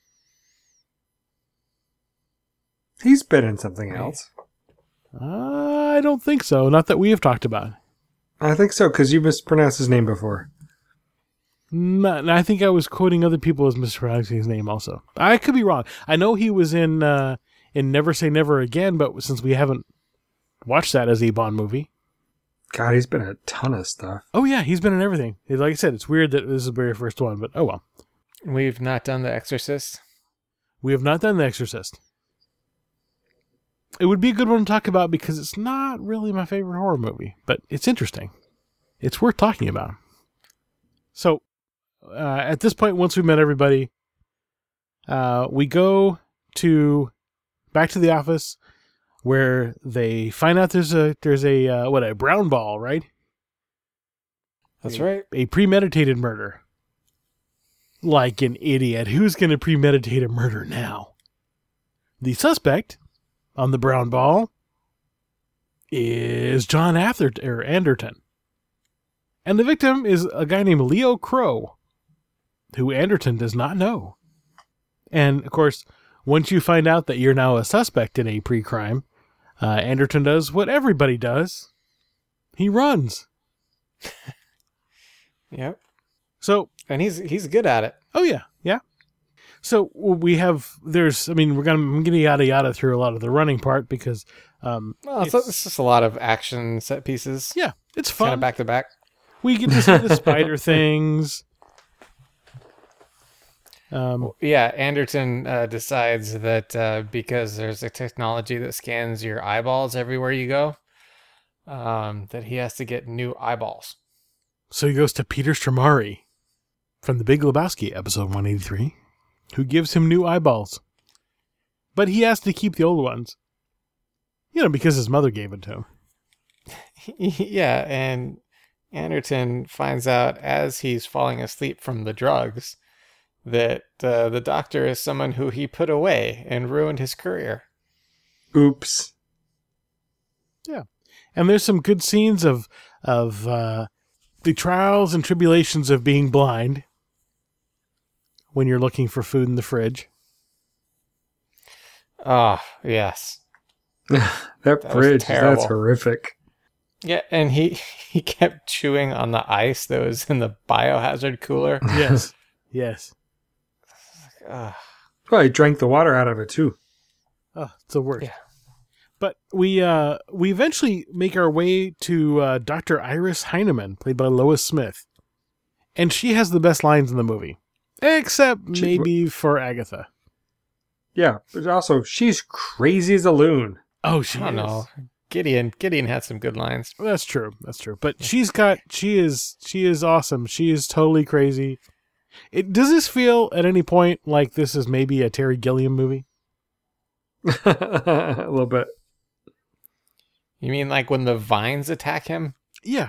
He's been in something else. Uh, I don't think so. Not that we have talked about. I think so, because you mispronounced his name before. Not, I think I was quoting other people as mispronouncing his name also. I could be wrong. I know he was in uh, in Never Say Never Again, but since we haven't watched that as a Bond movie. God, he's been in a ton of stuff. Oh, yeah, he's been in everything. Like I said, it's weird that this is the very first one, but oh well. We've not done The Exorcist. We have not done The Exorcist. It would be a good one to talk about because it's not really my favorite horror movie, but it's interesting. It's worth talking about. So, uh, at this point, once we've met everybody, uh, we go to back to the office where they find out there's a there's a uh, what a brown ball, right? That's a, right. A premeditated murder. Like an idiot, who's going to premeditate a murder now? The suspect on the brown ball is John Atherton, or Anderton. And the victim is a guy named Leo Crow, who Anderton does not know. And, of course, once you find out that you're now a suspect in a pre-crime, uh, Anderton does what everybody does. He runs. Yep. So, And he's he's good at it. oh yeah, yeah. So we have, there's, I mean, we're going to, I'm going to yada yada through a lot of the running part because, um, Well, it's, it's- it's just a lot of action set pieces. yeah, it's Kind fun. of back to back. We get to see the spider things. Um, Yeah, Anderton uh, decides that uh, because there's a technology that scans your eyeballs everywhere you go, um, that he has to get new eyeballs. so he goes to Peter Stormare from The Big Lebowski, episode one eighty-three, who gives him new eyeballs. But he has to keep the old ones. You know, because his mother gave it to him. Yeah, and Anderton finds out as he's falling asleep from the drugs that uh, the doctor is someone who he put away and ruined his career. Oops. Yeah. And there's some good scenes of of uh, the trials and tribulations of being blind when you're looking for food in the fridge. Ah, yes. that, That was bridge, terrible. that's horrific. Yeah, and he, he kept chewing on the ice that was in the biohazard cooler. Yes. Yes. Ugh. Well, he drank the water out of it too. Oh, it's the worst. Yeah. But we uh, we eventually make our way to uh, Doctor Iris Heineman, played by Lois Smith. And she has the best lines in the movie. Except She- maybe for Agatha. Yeah, but also, she's crazy as a loon. Oh, she I don't is. know. Gideon Gideon had some good lines. That's true. That's true. But she's got, she is, she is awesome. She is totally crazy. It, does this feel at any point like this is maybe a Terry Gilliam movie? A little bit. You mean like when the vines attack him? Yeah.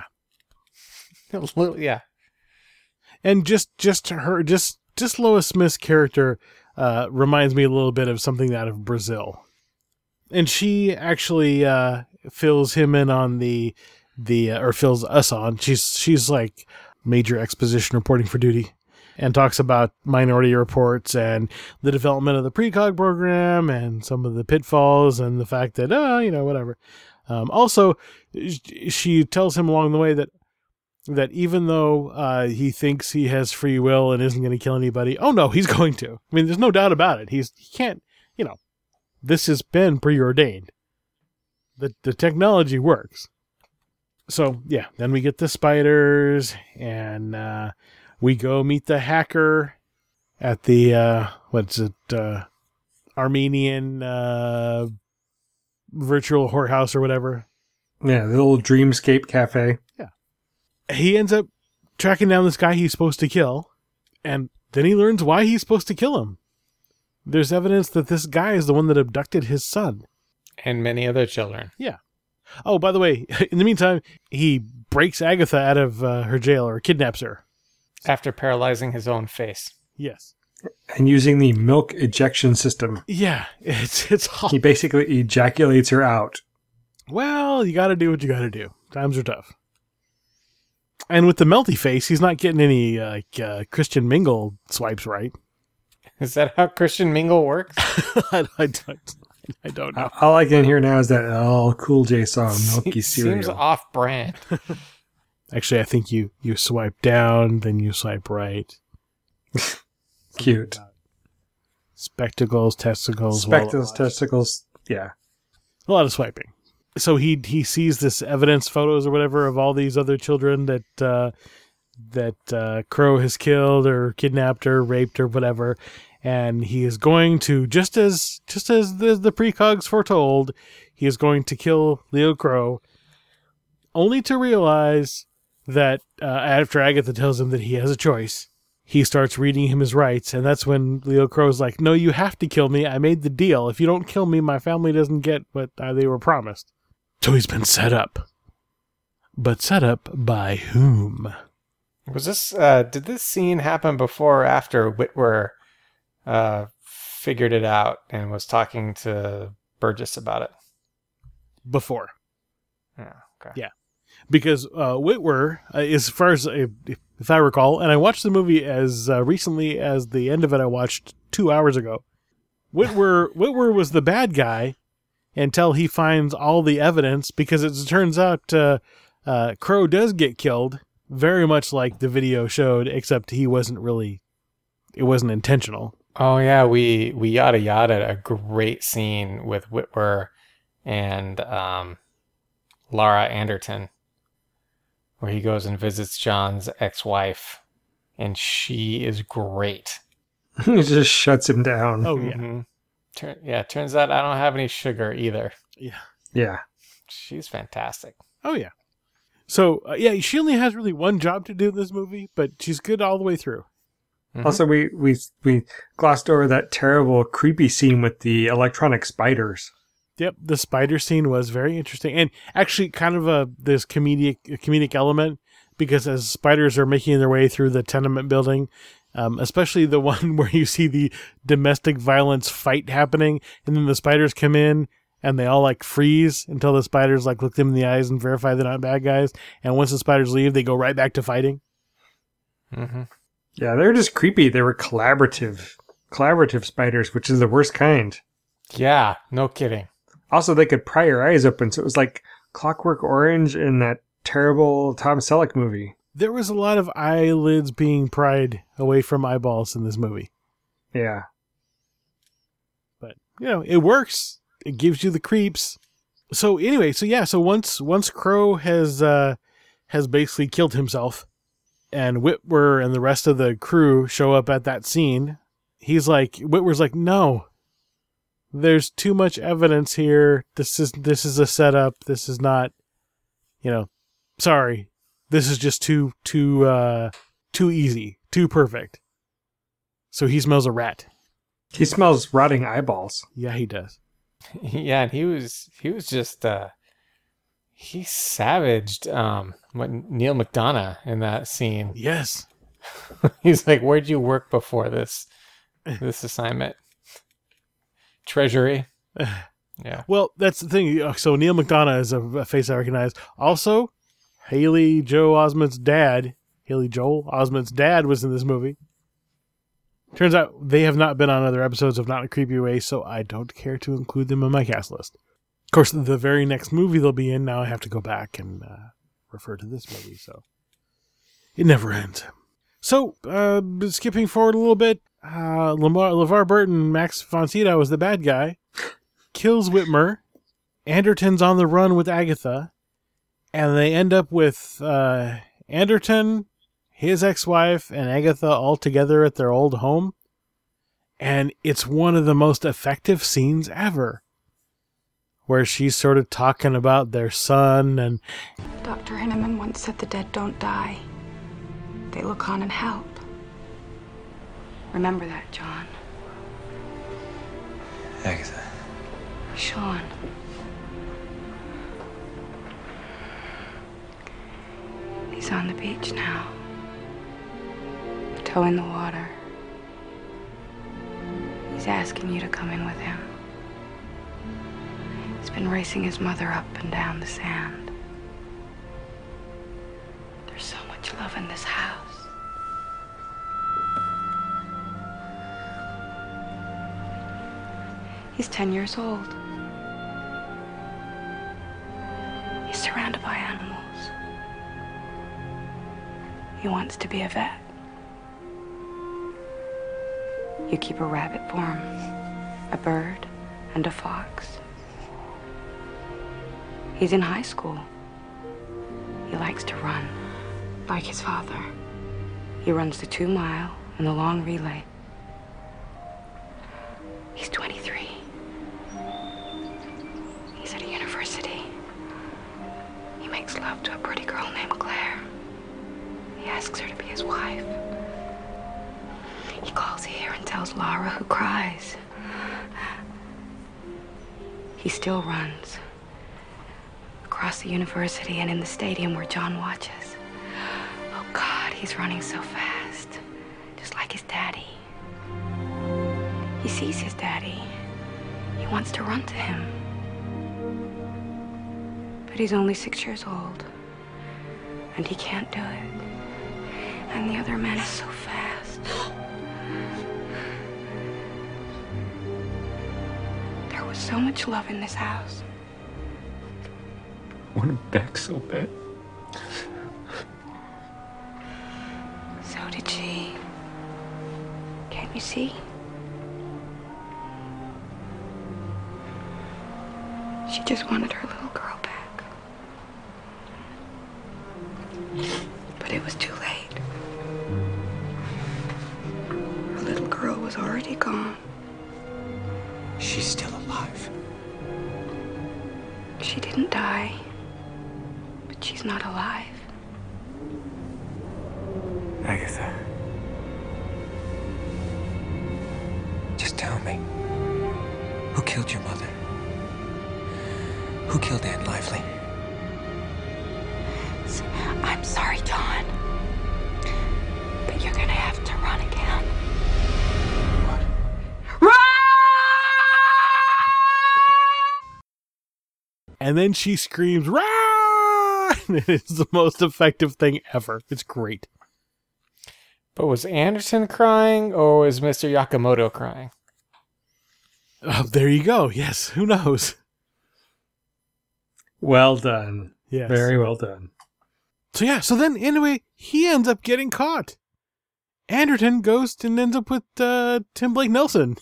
A little- yeah. And just, just her, just, just Lois Smith's character uh, reminds me a little bit of something out of Brazil. And she actually uh, fills him in on the, the uh, or fills us on. She's, she's like major exposition reporting for duty. And talks about Minority Reports and the development of the precog program and some of the pitfalls and the fact that, oh, you know, whatever. Um, also, she tells him along the way that that even though uh, he thinks he has free will and isn't going to kill anybody, oh no, he's going to. I mean, there's no doubt about it. He's he can't, you know, this has been preordained. The the technology works. So yeah, then we get the spiders and. Uh, We go meet the hacker at the, uh, what's it, uh, Armenian uh, virtual whorehouse or whatever. Yeah, the little Dreamscape cafe. He ends up tracking down this guy he's supposed to kill, and then he learns why he's supposed to kill him. There's evidence that this guy is the one that abducted his son. And many other children. Yeah. Oh, by the way, in the meantime, he breaks Agatha out of uh, her jail or kidnaps her. After paralyzing his own face. Yes. And using the milk ejection system. Yeah, it's it's all... He basically ejaculates her out. Well, you got to do what you got to do. Times are tough. And with the melty face, he's not getting any uh, like uh, Christian Mingle swipes right. Is that how Christian Mingle works? I, I don't, I don't know. All I can hear now is that oh, Cool J song, Milky Cereal. Seems off-brand. Actually, I think you, you swipe down, then you swipe right. Cute. Spectacles, testicles. Spectacles, well, testicles. Yeah. a lot of swiping. So he he sees this evidence photos or whatever of all these other children that uh, that uh, Crow has killed or kidnapped or raped or whatever, and he is going to just as just as the the precogs foretold, he is going to kill Leo Crow, only to realize that uh, after Agatha tells him that he has a choice, he starts reading him his rights, and that's when Leo Crow's like, "No, you have to kill me. I made the deal. If you don't kill me, my family doesn't get what uh, they were promised." So he's been set up. But set up by whom? Was this, uh, did this scene happen before or after Whitwer uh, figured it out and was talking to Burgess about it? Before. Yeah, okay. Yeah. Because uh, Whitwer, uh, as far as, uh, if I recall, and I watched the movie as uh, recently as the end of it I watched two hours ago, Whitwer, Whitwer was the bad guy until he finds all the evidence, because it turns out uh, uh, Crow does get killed, very much like the video showed, except he wasn't really, it wasn't intentional. Oh yeah, we we yada yada a great scene with Whitwer and um, Laura Anderton, where he goes and visits John's ex-wife, and she is great. It just shuts him down. Oh yeah, Mhm. Tur- yeah, turns out I don't have any sugar either. yeah. Yeah. She's fantastic. Oh yeah. So uh, yeah, she only has really one job to do in this movie, but she's good all the way through. Mhm. Also, we, we, we glossed over that terrible, creepy scene with the electronic spiders. Yep, the spider scene was very interesting, and actually kind of a this comedic a comedic element because as spiders are making their way through the tenement building, um, especially the one where you see the domestic violence fight happening, and then the spiders come in and they all like freeze until the spiders like look them in the eyes and verify they're not bad guys, and once the spiders leave, they go right back to fighting. Mhm. Yeah, they were just creepy. They were collaborative, collaborative spiders, which is the worst kind. Yeah, no kidding. Also, they could pry your eyes open, so it was like Clockwork Orange in that terrible Tom Selleck movie. There was a lot of eyelids being pried away from eyeballs in this movie, Yeah. but you know it works. It gives you the creeps. So anyway, so yeah, so once once Crow has uh, has basically killed himself, and Whitwer and the rest of the crew show up at that scene, he's like, Whitwer's like, no, there's too much evidence here. This is this is a setup. This is not, you know, sorry. This is just too too uh, too easy, too perfect. So he smells a rat. He smells rotting eyeballs. Yeah, he does. Yeah, and he was he was just uh he savaged um what Neil McDonough in that scene. Yes. He's like, "Where'd you work before this this assignment?" Treasury. Yeah. Well, that's the thing. So Neil McDonough is a, a face I recognize. Also, Haley Joel Osment's dad, Haley Joel Osment's dad was in this movie. Turns out they have not been on other episodes of Not in a Creepy Way, so I don't care to include them in my cast list. Of course, the very next movie they'll be in, now I have to go back and uh, refer to this movie, so it never ends. So, uh, skipping forward a little bit, uh, Lamar, LeVar Burton, Max von Sydow is the bad guy, kills Whitmer, Anderton's on the run with Agatha, and they end up with uh, Anderton, his ex-wife, and Agatha all together at their old home. And it's one of the most effective scenes ever, where she's sort of talking about their son and... Doctor Hinneman once said the dead don't die. They look on and help. Remember that, John. Agatha. Sean. He's on the beach now. Toe in the water. He's asking you to come in with him. He's been racing his mother up and down the sand. There's so much love in this house. He's ten years old. He's surrounded by animals. He wants to be a vet. You keep a rabbit for him, a bird, and a fox. He's in high school. He likes to run, like his father. He runs the two mile and the long relay. He's twenty-three. He's at a university. He makes love to a pretty girl named Claire. He asks her to be his wife. He calls here and tells Lara, who cries. He still runs. Across the university and in the stadium where John watches. Oh God, he's running so fast. Just like his daddy. He sees his daddy. He wants to run to him. But he's only six years old. And he can't do it. And the other man is so fast. There was so much love in this house. I want him back so bad. So did she. Can't you see? She just wanted her little girl back. But it was too late. Her little girl was was already gone. She's still alive. She didn't die, but she's not alive. Agatha. Just tell me. Who killed your mother? Who killed Anne Lively? I'm sorry, John. But you're gonna have to run again. Run! And then she screams, "Run!" It is the most effective thing ever. It's great. But was Anderson crying or was Mister Yakamoto crying? Oh, there you go. Yes, who knows? Well done. Yes. Very well done. So yeah, so then anyway, he ends up getting caught. Anderton goes and ends up with uh, Tim Blake Nelson.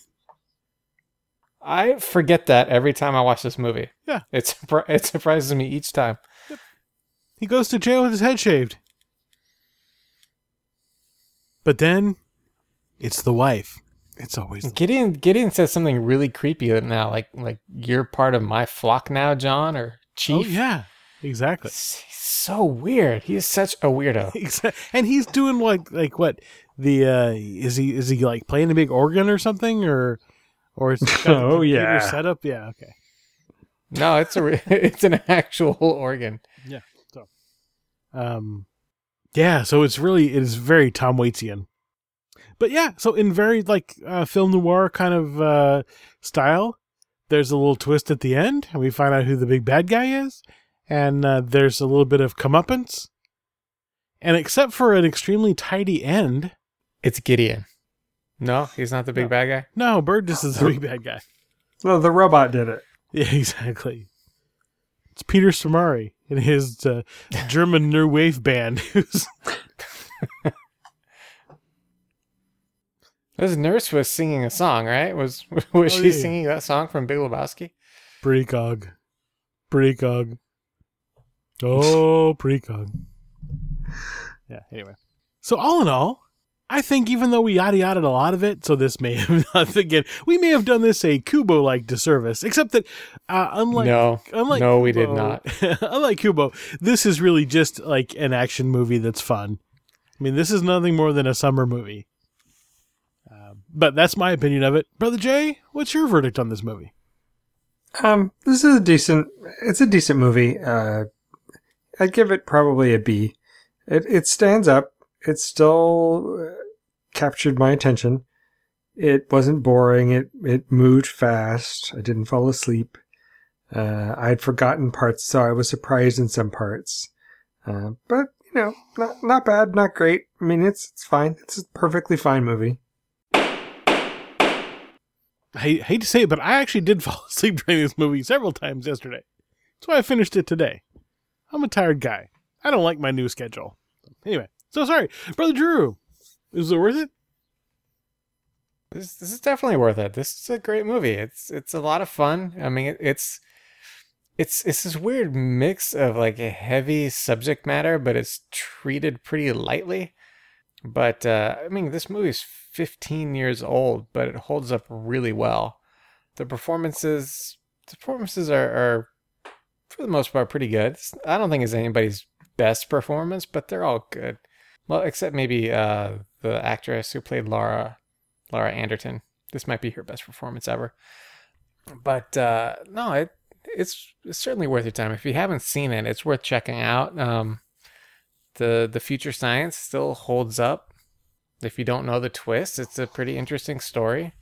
I forget that every time I watch this movie. Yeah. It, it surprises me each time. Yep. He goes to jail with his head shaved. But then, it's the wife. It's always the Gideon Gideon says something really creepy now, like like you're part of my flock now, John, or Chief. Oh, yeah, exactly. He's so weird. He is such a weirdo. And he's doing like like what the uh, is he is he like playing a big organ or something or or is it oh yeah setup? Yeah, okay. No, it's a re- it's an actual organ. Yeah. So, um, yeah. So it's really it is very Tom Waitian. But yeah, so in very like uh, film noir kind of uh, style, there's a little twist at the end, and we find out who the big bad guy is, and uh, there's a little bit of comeuppance. And except for an extremely tidy end, it's Gideon. No, he's not the big no. bad guy. No, Burgess is the big bad guy. No, the robot did it. Yeah, exactly. It's Peter Stormare and his uh, German new wave band. Who's This nurse was singing a song, right? Was was Oh, she yeah. singing that song from Big Lebowski? Precog. Precog. Oh, precog. Yeah, anyway. So all in all, I think even though we yada yada a lot of it, so this may have not, again, we may have done this a Kubo-like disservice, except that uh, unlike No, unlike no, we did Kubo- not. unlike Kubo, this is really just like an action movie that's fun. I mean, this is nothing more than a summer movie. Uh, but that's my opinion of it. Brother Jay, what's your verdict on this movie? Um, this is a decent. It's a decent movie. Uh, I'd give it probably a B. It it stands up. It still uh, captured my attention. It wasn't boring. It it moved fast. I didn't fall asleep. Uh, I'd forgotten parts, so I was surprised in some parts. Uh, but you know, not not bad, not great. I mean, it's it's fine. It's a perfectly fine movie. I hate to say it, but I actually did fall asleep during this movie several times yesterday. That's why I finished it today. I'm a tired guy. I don't like my new schedule. Anyway, so sorry. Brother Drew, is it worth it? This this is definitely worth it. This is a great movie. It's it's a lot of fun. I mean, it, it's it's it's this weird mix of like a heavy subject matter, but it's treated pretty lightly. But uh, I mean, this movie is fifteen years old, but it holds up really well. The performances, the performances are, are for the most part pretty good. I don't think it's anybody's best performance, but they're all good. Well, except maybe uh, the actress who played Laura, Laura Anderton. This might be her best performance ever. But uh, no, it it's, it's certainly worth your time. If you haven't seen it, it's worth checking out. Um, the the future science still holds up. If you don't know the twist, it's a pretty interesting story.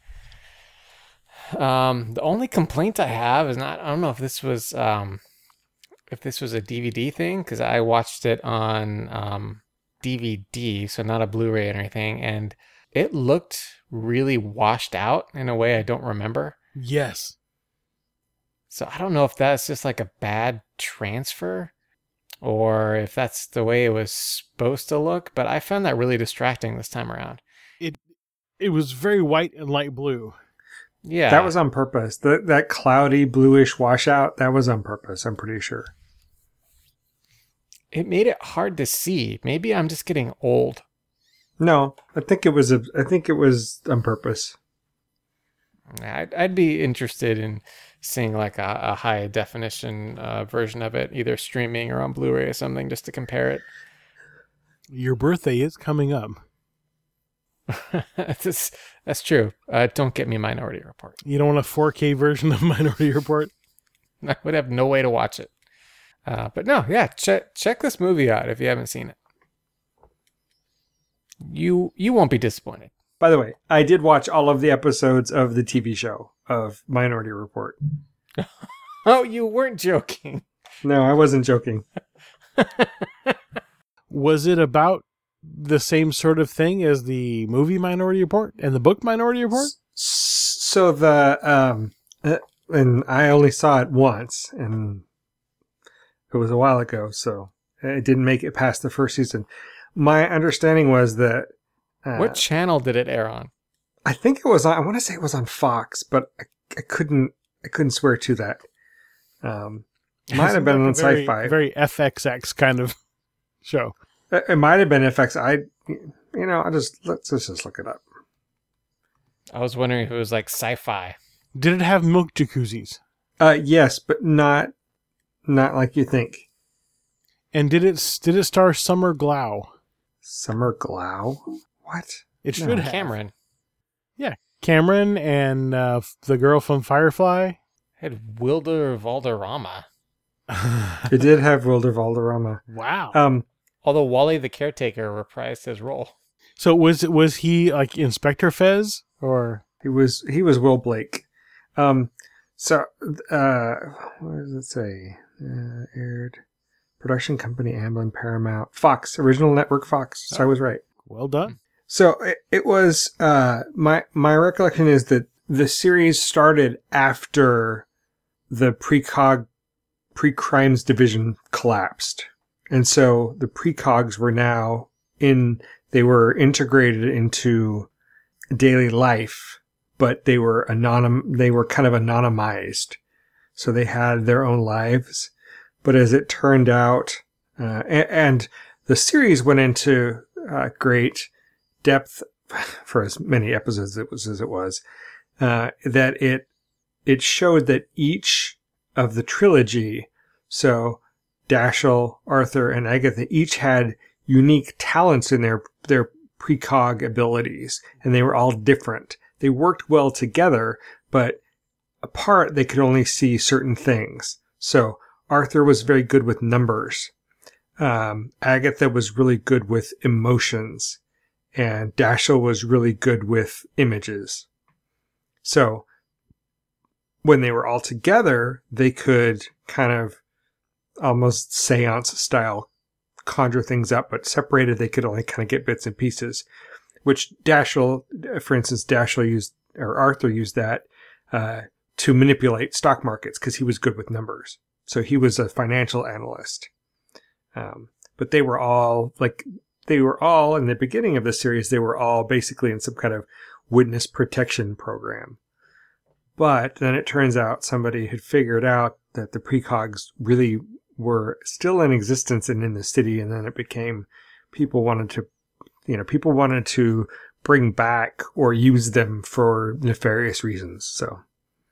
Um, the only complaint I have is not, I don't know if this was um, if this was a D V D thing, because I watched it on um, D V D, so not a Blu-ray or anything, and it looked really washed out in a way I don't remember. Yes. So I don't know if that's just like a bad transfer or if that's the way it was supposed to look, but I found that really distracting this time around. It it was very white and light blue. Yeah. That was on purpose. The, that cloudy bluish washout, that was on purpose, I'm pretty sure. It made it hard to see. Maybe I'm just getting old. No, I think it was a. I think it was on purpose. I'd, I'd be interested in seeing like a, a high definition uh, version of it, either streaming or on Blu-ray or something, just to compare it. Your birthday is coming up. that's, that's true. Uh, don't get me Minority Report. You don't want a four K version of Minority Report? I would have no way to watch it. Uh, but no, yeah, check check this movie out if you haven't seen it. You you won't be disappointed. By the way, I did watch all of the episodes of the T V show of Minority Report. Oh, you weren't joking. No, I wasn't joking. Was it about the same sort of thing as the movie Minority Report and the book Minority Report? So the um, uh, and I only saw it once, and it was a while ago, so it didn't make it past the first season. My understanding was that uh, what channel did it air on? I think it was on. I want to say it was on Fox, but I, I couldn't. I couldn't swear to that. Um, might have been like on very, Sci-Fi. Very F X X kind of show. It, it might have been F X. I, you know, I just let's, let's just look it up. I was wondering if it was like Sci-Fi. Did it have milk jacuzzis? Uh, yes, but not not like you think. And did it did it star Summer Glau? Summer Glau? What? It should No. have. Cameron. Yeah, Cameron and uh, the girl from Firefly. Had Wilder Valderrama. It did have Wilder Valderrama. Wow. Um, Although Wally the Caretaker reprised his role. So was was he like Inspector Fez or he was he was Will Blake. Um, so uh, what does it say? Uh, aired production company Amblin Paramount Fox original network Fox. So I was right. well done? So it, it was uh, my my recollection is that the series started after the precog pre-crimes division collapsed, and so the precogs were now in they were integrated into daily life, but they were anonym they were kind of anonymized, so they had their own lives. But as it turned out, uh, and, and the series went into uh, great depth for as many episodes it was as it was, uh, that it it showed that each of the trilogy, so Dashiell, Arthur, and Agatha, each had unique talents in their their precog abilities, and they were all different. They worked well together, but apart they could only see certain things. So Arthur was very good with numbers. Um, Agatha was really good with emotions, and Dashiell was really good with images. So when they were all together, they could kind of almost seance style conjure things up, but separated, they could only kind of get bits and pieces, which Dashiell, for instance, Dashiell used, or Arthur used that uh, to manipulate stock markets because he was good with numbers. So he was a financial analyst. Um, but they were all like, they were all in the beginning of the series, they were all basically in some kind of witness protection program. But then it turns out somebody had figured out that the precogs really were still in existence and in the city. And then it became, people wanted to, you know, people wanted to bring back or use them for nefarious reasons. So.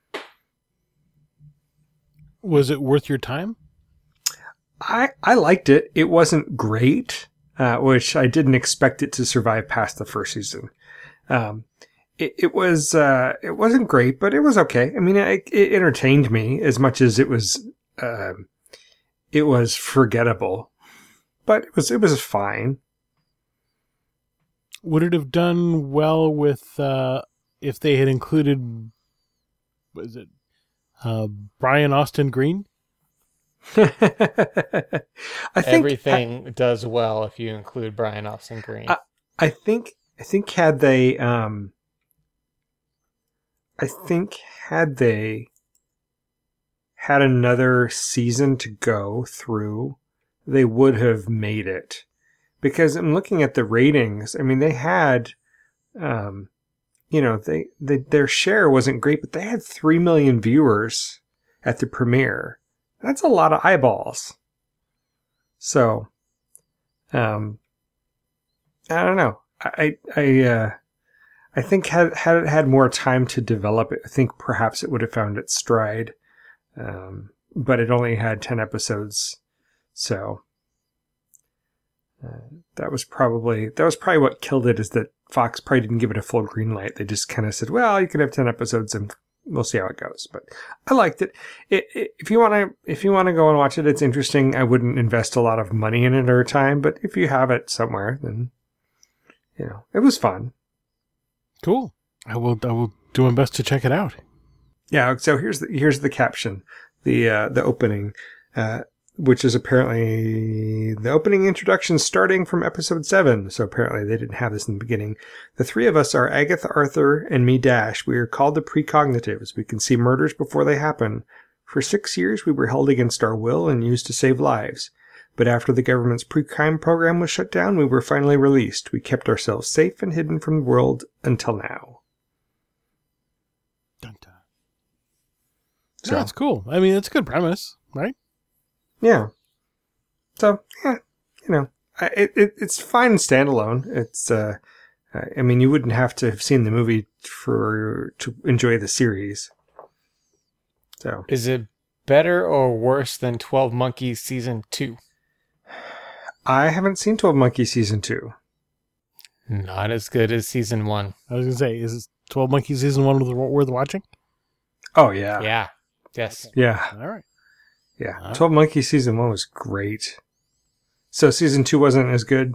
Was it worth your time? I, I liked it. It wasn't great, uh, which I didn't expect it to survive past the first season. Um, it, it was, uh, it wasn't great, but it was okay. I mean, it, it entertained me as much as it was, uh, it was forgettable, but it was, it was fine. Would it have done well with, uh, if they had included, was it, uh, Brian Austin Green? I think everything I, does well if you include Brian Austin Green. I, I think, I think had they, um, I think had they had another season to go through, they would have made it. Because I'm looking at the ratings. I mean, they had, um, you know, they, they their share wasn't great, but they had three million viewers at the premiere. That's a lot of eyeballs. So, um, I don't know. I I uh, I think had had it had more time to develop it, I think perhaps it would have found its stride. Um, but it only had ten episodes, so uh, that was probably that was probably what killed it. Is that Fox probably didn't give it a full green light. They just kind of said, "Well, you can have ten episodes, and we'll see how it goes." But I liked it. It, it if you want to, if you want to go and watch it, it's interesting. I wouldn't invest a lot of money in it or time, but if you have it somewhere, then you know it was fun. Cool. I will. I will do my best to check it out. Yeah. So here's the here's the caption, the uh, the opening, uh, which is apparently the opening introduction starting from episode seven. So apparently they didn't have this in the beginning. The three of us are Agatha, Arthur, and me, Dash. We are called the precognitives. We can see murders before they happen. For six years, we were held against our will and used to save lives. But after the government's pre-crime program was shut down, we were finally released. We kept ourselves safe and hidden from the world until now. Dun, dun. So, That's cool. I mean, it's a good premise, right? yeah. So, yeah, you know, I- it, it it's fine standalone. It's, uh, I mean, you wouldn't have to have seen the movie for to enjoy the series. So, Is it better or worse than twelve Monkeys season two? I haven't seen twelve Monkeys season two. Not as good as season one. I was gonna say, is twelve Monkeys season one worth watching? Oh yeah, Yeah. Yes. yeah, All right. yeah. Wow. twelve Monkeys season one was great. So season two wasn't as good.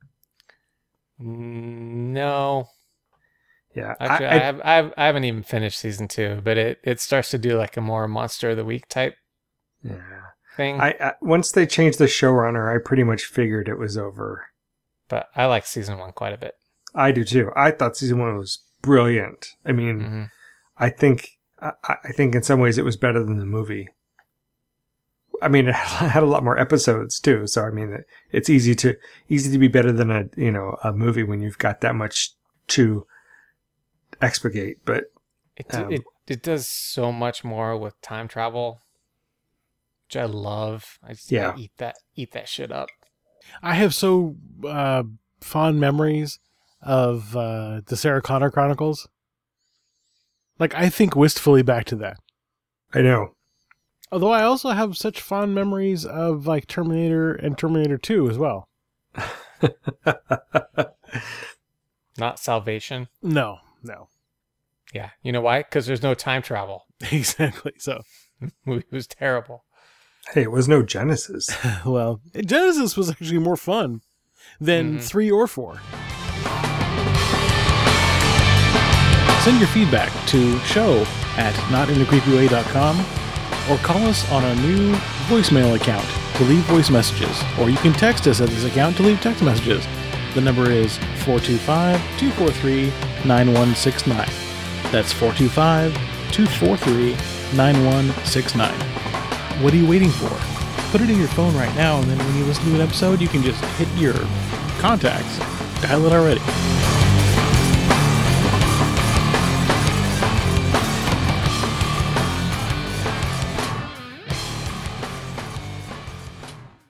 Mm, No. Yeah, Actually, I, I, I, have, I, have, I haven't even finished season two, but it, it starts to do like a more Monster of the Week type yeah. thing. I, I once they changed the showrunner, I pretty much figured it was over. but I like season one quite a bit. I do too. I thought season one was brilliant. I mean, Mhm. I think I, I think in some ways it was better than the movie. I mean, it had a lot more episodes too, so I mean, it, it's easy to easy to be better than a you know a movie when you've got that much to expurgate. But It, d- Um, it it does so much more with time travel, which I love. I just Yeah. I eat that eat that shit up. I have so uh, fond memories of uh, the Sarah Connor Chronicles. Like, I think wistfully back to that. I know. Although I also have such fond memories of like Terminator and Terminator two as well. Not Salvation. No, no. Yeah, you know why? Because there's no time travel. Exactly. So, The movie was terrible. Hey, it was no Genesis. well, Genesis was actually more fun than Mhm. three or four. Send your feedback to show at not in a creepy way dot com or call us on our new voicemail account to leave voice messages, or you can text us at this account to leave text messages. The number is four two five, two four three, nine one six nine. That's four two five, two four three, nine one six nine. What are you waiting for? Put it in your phone right now, and then when you listen to an episode, you can just hit your contacts. Dial it already.